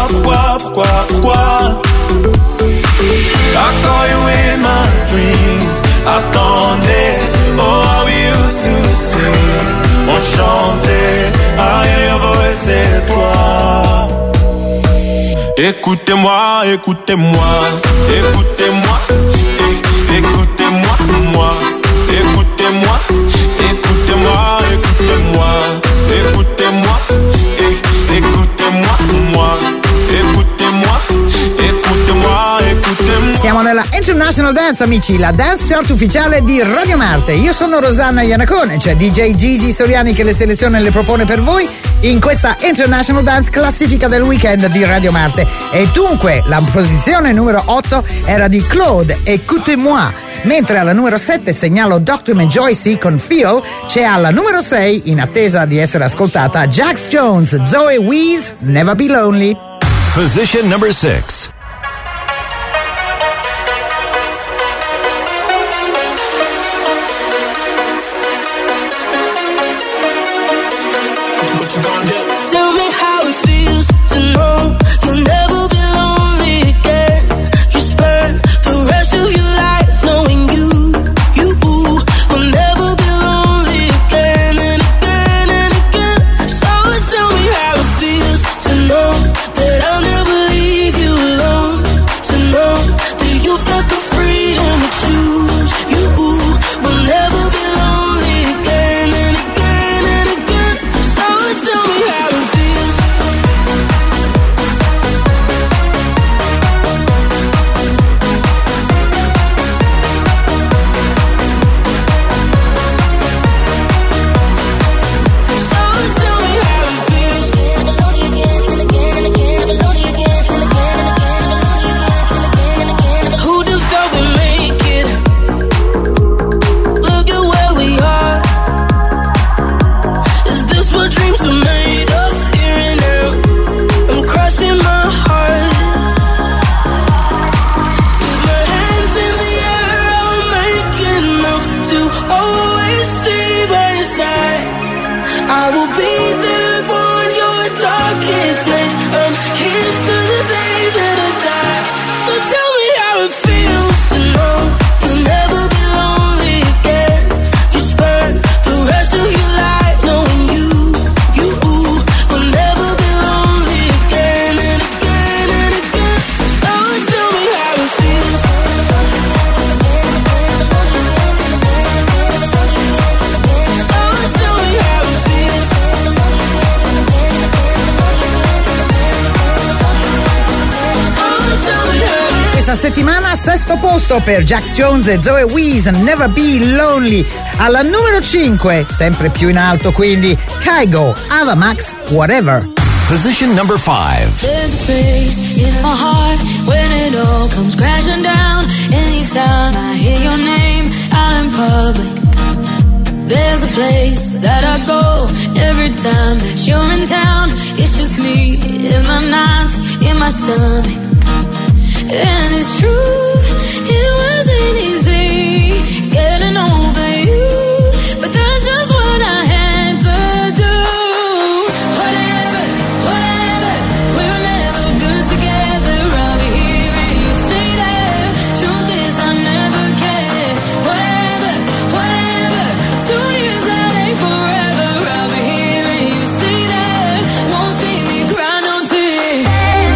I call you in my dreams. Attendez, oh how we used to sing. On chantait, aïe, voix c'est toi. Écoutez-moi, écoutez-moi, écoutez-moi, écoutez-moi, moi. Écoutez-moi, écoutez-moi, écoutez-moi, écoutez-moi, écoutez-moi, moi. Écoutez-moi, écoutez-moi, écoutez-moi. Siamo nella International Dance, amici, la dance chart ufficiale di Radio Marte. Io sono Rosanna Iannacone, c'è DJ Gigi Soriani che le seleziona e le propone per voi in questa International Dance classifica del weekend di Radio Marte. E dunque la posizione numero 8 era di Claude, Écoutez-moi, mentre alla numero 7 segnalo Dr. Joycey con Feel. C'è alla numero 6, in attesa di essere ascoltata, Jax Jones, Zoe Wees, Never Be Lonely. Position number 6. questa settimana, sesto posto per Jax Jones e Zoe Wees, Never Be Lonely. Alla numero 5, sempre più in alto quindi, Kygo, Ava Max, Whatever. Position number 5. There's a space in my heart when it all comes crashing down. Anytime I hear your name out in public, there's a place that I go every time that you're in town. It's just me in my nights, in my stomach. And it's true, it wasn't easy getting over you, but that's just what I had to do. Whatever, whatever, we're never good together. I'll be here and you say that. Truth is I never cared. Whatever, whatever, 2 years that ain't forever. I'll be here and you say that. Won't see me cry no tears.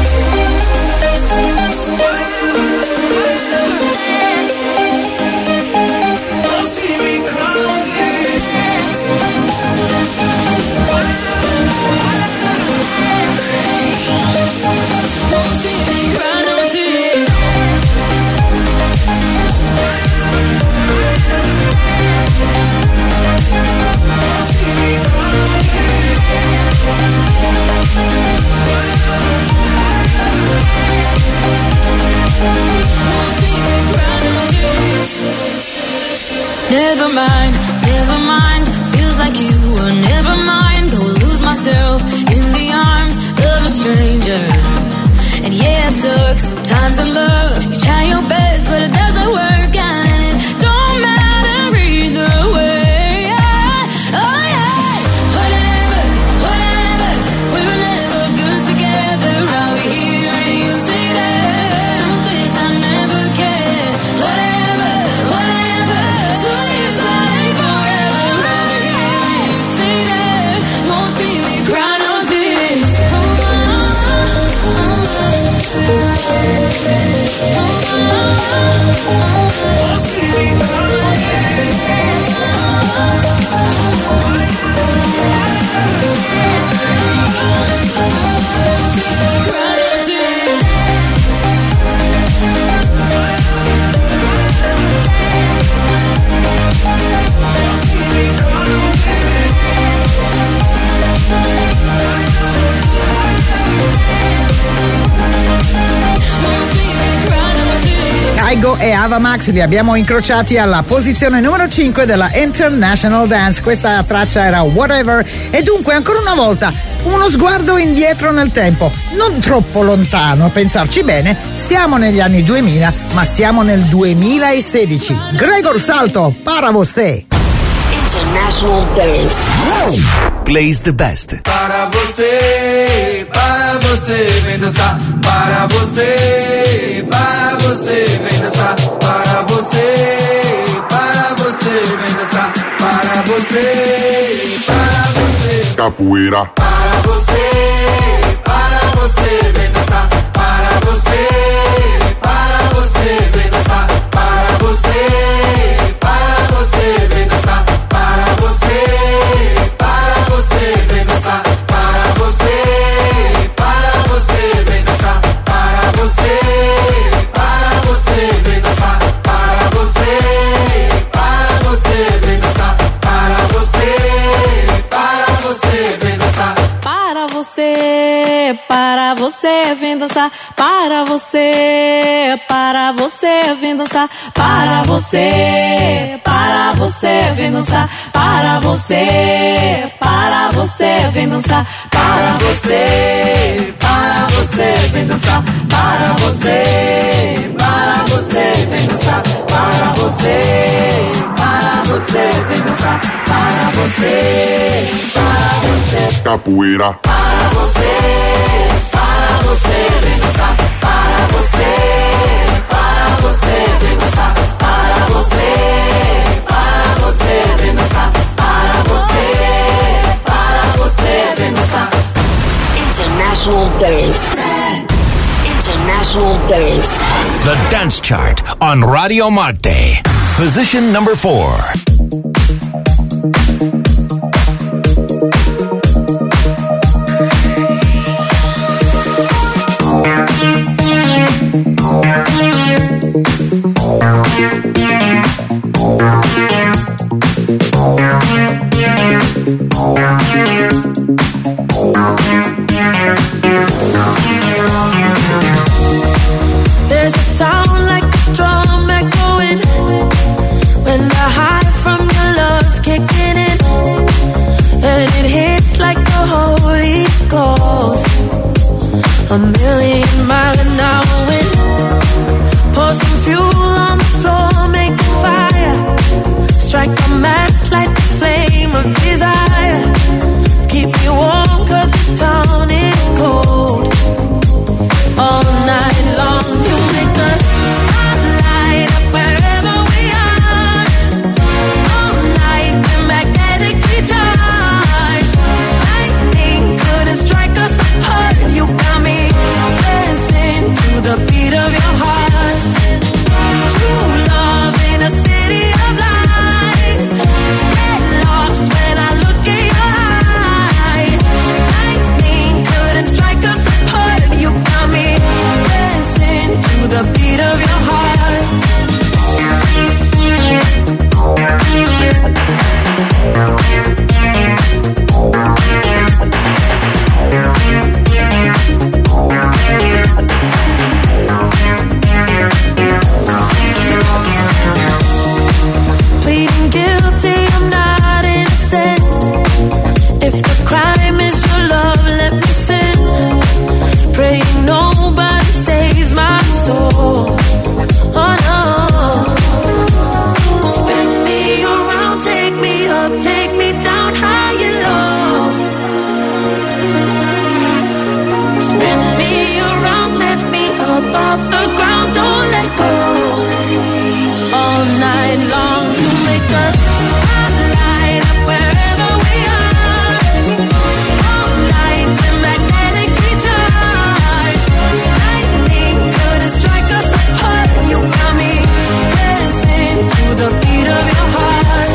Never mind, never mind. Feels like you were never mine. Go lose myself in the arms of a stranger. And yeah, it sucks sometimes in love. You try your best, but it doesn't work, and it don't matter either way. Oh yeah, whatever, whatever. We were never good together. I'll be here and you say that. Truth is I never cared. Whatever, whatever. 2 years that ain't forever. I'll be here and you say that. Won't see me cry no tears. Kygo e Ava Max li abbiamo incrociati alla posizione numero 5 della International Dance. Questa traccia era Whatever e dunque ancora una volta uno sguardo indietro nel tempo, non troppo lontano a pensarci bene. Siamo negli anni 2000 ma siamo nel 2016. Gregor Salto, Para Você. International Dance. Plays the best. Para você, vem dançar. Para você, vem dançar. Para você, vem dançar. Para você, Capoeira. Para você, vem dançar. Para você, vem dançar. Para você, vem dançar. Para você, vem dançar. Para você, vem dançar. Para você, vem dançar. Para você, vem dançar. Para você, vem dançar. Para você, vem dançar. Para você, vem dançar. Para você, vem dançar. Para você, vem dançar. Para você, vem dançar. Para você, vem dançar. Para você, vem dançar. Para você, Capoeira. Para você, vem dançar. Para você, vem dançar. Para você, vem dançar. Para você, vem dançar. International Dance. International Dance. The Dance Chart on Radio Marte. Position number 4. a million miles an hour wind. Pour some fuel on the floor, make a fire. Strike a match, light the flame of desire. Keep me warm 'cause this town is cold. All night long to make the spotlight up wherever we are. All night we're magnetically charged. Lightning couldn't strike us apart. You got me dancing to the beat of your heart. True love in a city of lights. Get lost when I look in your eyes. Lightning couldn't strike us apart. You got me dancing to the beat of your heart. Pleading guilty, I'm not innocent. If the crime is your love, let me sin. Praying nobody saves my soul. Oh no. Spin me around, take me up, take me down high and low. Spin me around, lift me up off the ground, don't let go. All night long to make the spotlight up wherever we are. All night we're magnetically charged. Lightning couldn't strike us apart. You got me dancing to the beat of your heart.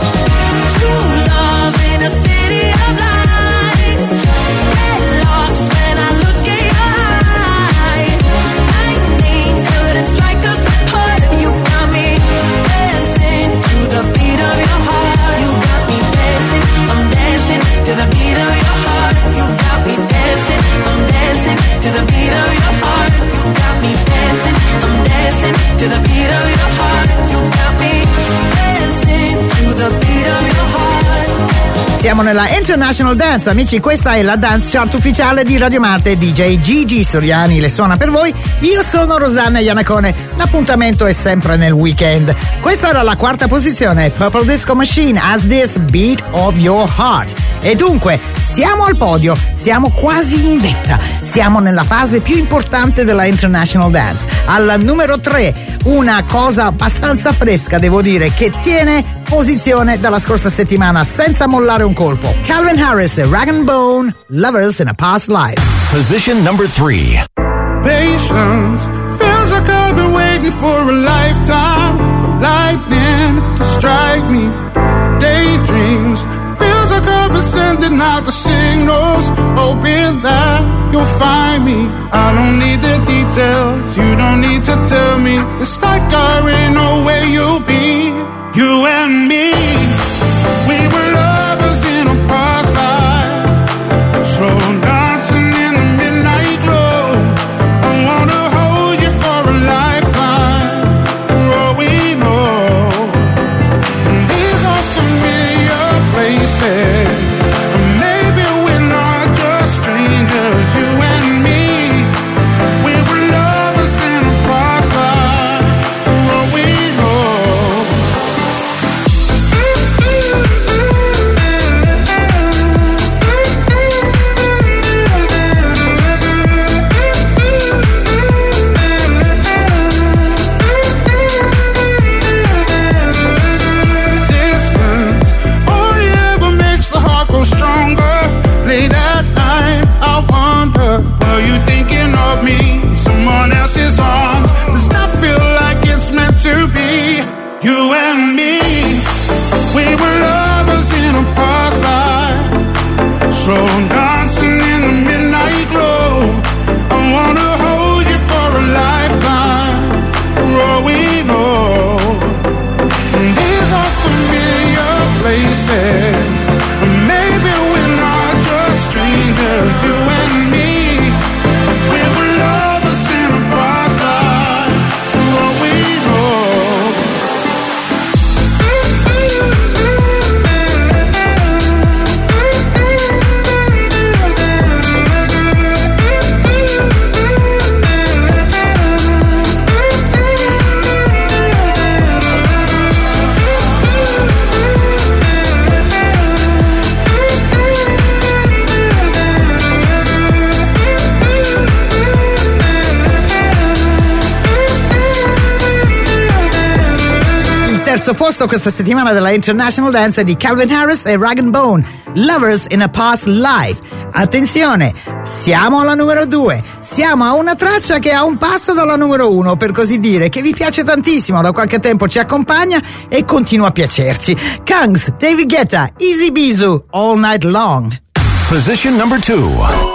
True love in a city of lights. Get lost when I look in your eyes. Lightning couldn't strike us apart. You got me dancing to the beat of your heart. You got me dancing, I'm dancing to the beat of your heart. You got me dancing, I'm dancing to the beat of your heart. You got me dancing, I'm dancing to the beat of your heart. You got me dancing to the beat of your heart. Siamo nella International Dance, amici, questa è la dance chart ufficiale di Radio Marte. DJ Gigi Soriani le suona per voi. Io sono Rosanna Iannacone. L'appuntamento è sempre nel weekend. Questa era la quarta posizione, Purple Disco Machine, As This Beat of Your Heart. E dunque, siamo al podio, siamo quasi in vetta, siamo nella fase più importante della International Dance. Al numero 3, una cosa abbastanza fresca, devo dire, che tiene posizione dalla scorsa settimana senza mollare un colpo. Calvin Harris e Rag & Bone, Lovers in a Past Life. Position number 3. Patience feels like I've been waiting for a lifetime for lightning to strike me. Daydreams feels like I've been sending out the signals, hoping that you'll find me. I don't need the details, you don't need to tell me. It's like I already know where you'll be. You and me, we were lovers in a past life, slow dancing in the midnight glow. I wanna hold you for a lifetime, for all we know. These are familiar places, maybe we're not just strangers. You and me, we were lovers in a past life, for all we know. Stronger. Late at night, I wonder, were you thinking of me in someone else's arms? Does that feel like it's meant to be? You and me, we were lovers in a past life, slow dancing in the midnight glow. I wanna hold you for a lifetime, for all we know. These are familiar places, maybe we're not just strangers. You and me, terzo posto questa settimana della International Dance è di Calvin Harris e Rag & Bone, Lovers in a Past Life. Attenzione, siamo alla numero 2, siamo a una traccia che ha un passo dalla numero 1, per così dire, che vi piace tantissimo, da qualche tempo ci accompagna e continua a piacerci. Kangs, David Guetta, Easy Bizu, All Night Long. Position number 2.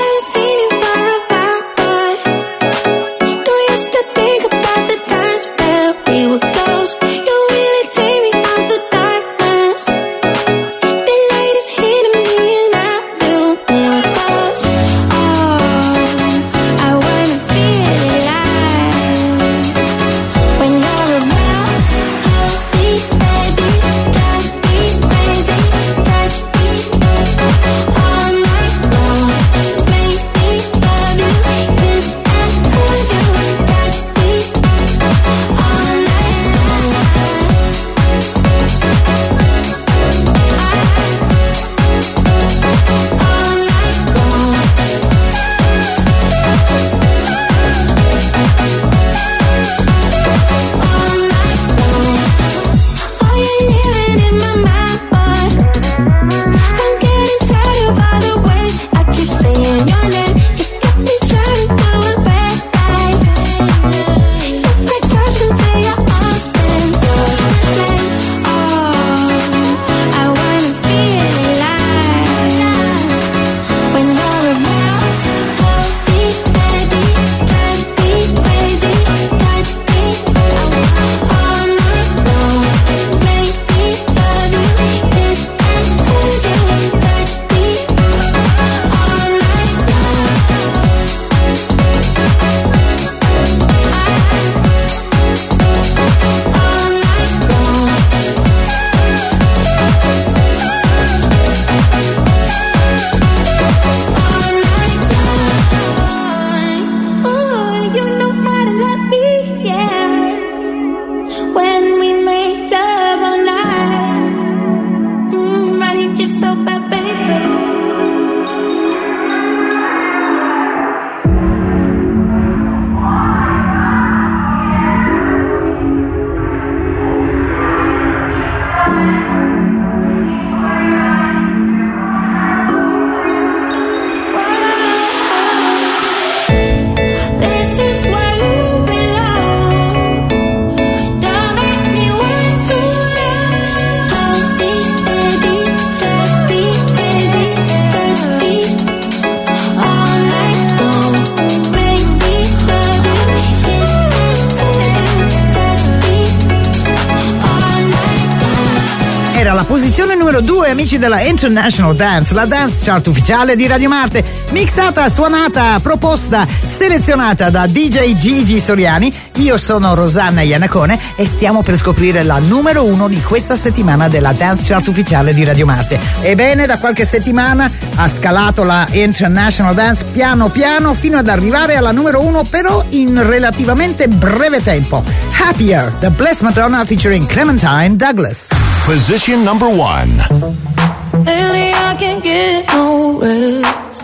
Posizione numero 2, amici della International Dance, la dance chart ufficiale di Radio Marte, mixata, suonata, proposta, selezionata da DJ Gigi Soriani. Io sono Rosanna Iannacone e stiamo per scoprire la numero 1 di questa settimana della dance chart ufficiale di Radio Marte. Ebbene, da qualche settimana ha scalato la International Dance piano piano fino ad arrivare alla numero 1, però in relativamente breve tempo. Happier, The Blessed Madonna featuring Clementine Douglas. Position number 1. Lately I can't get no rest.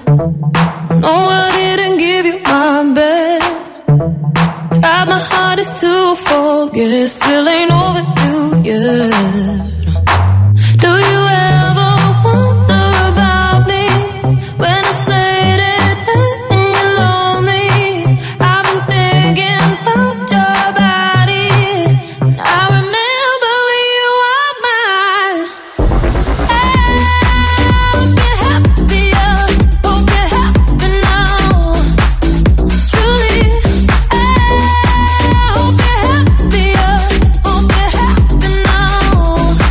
No, I didn't give you my best. Tried my hardest to forget, still ain't over you yet. Do you ever wonder about me when it's late at night and you're lonely? I've been thinking about your body. I remember when you were mine. Hope you're happier, hope you're happy now. Truly, hope you're happier, hope you're happy now.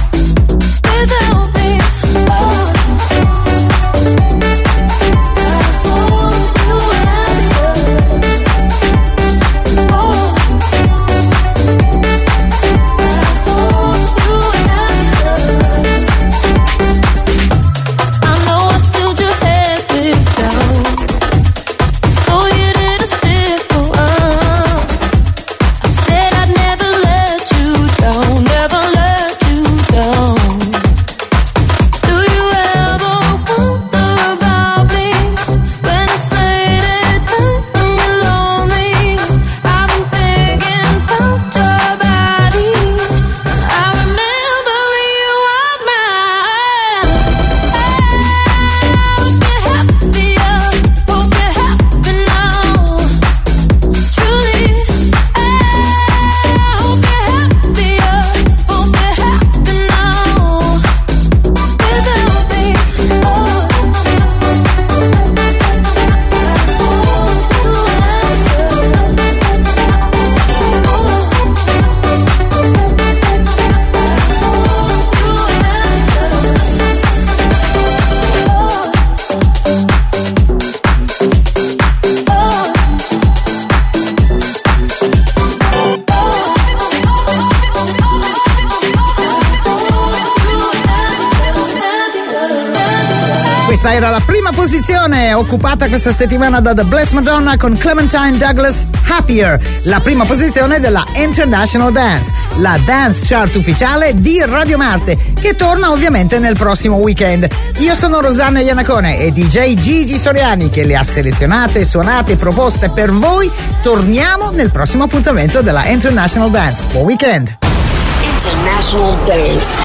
Questa era la prima posizione occupata questa settimana da The Blessed Madonna con Clementine Douglas, Happier, la prima posizione della International Dance, la dance chart ufficiale di Radio Marte, che torna ovviamente nel prossimo weekend. Io sono Rosanna Iannacone e DJ Gigi Soriani, che le ha selezionate, suonate e proposte per voi. Torniamo nel prossimo appuntamento della International Dance. Buon weekend! International Dance.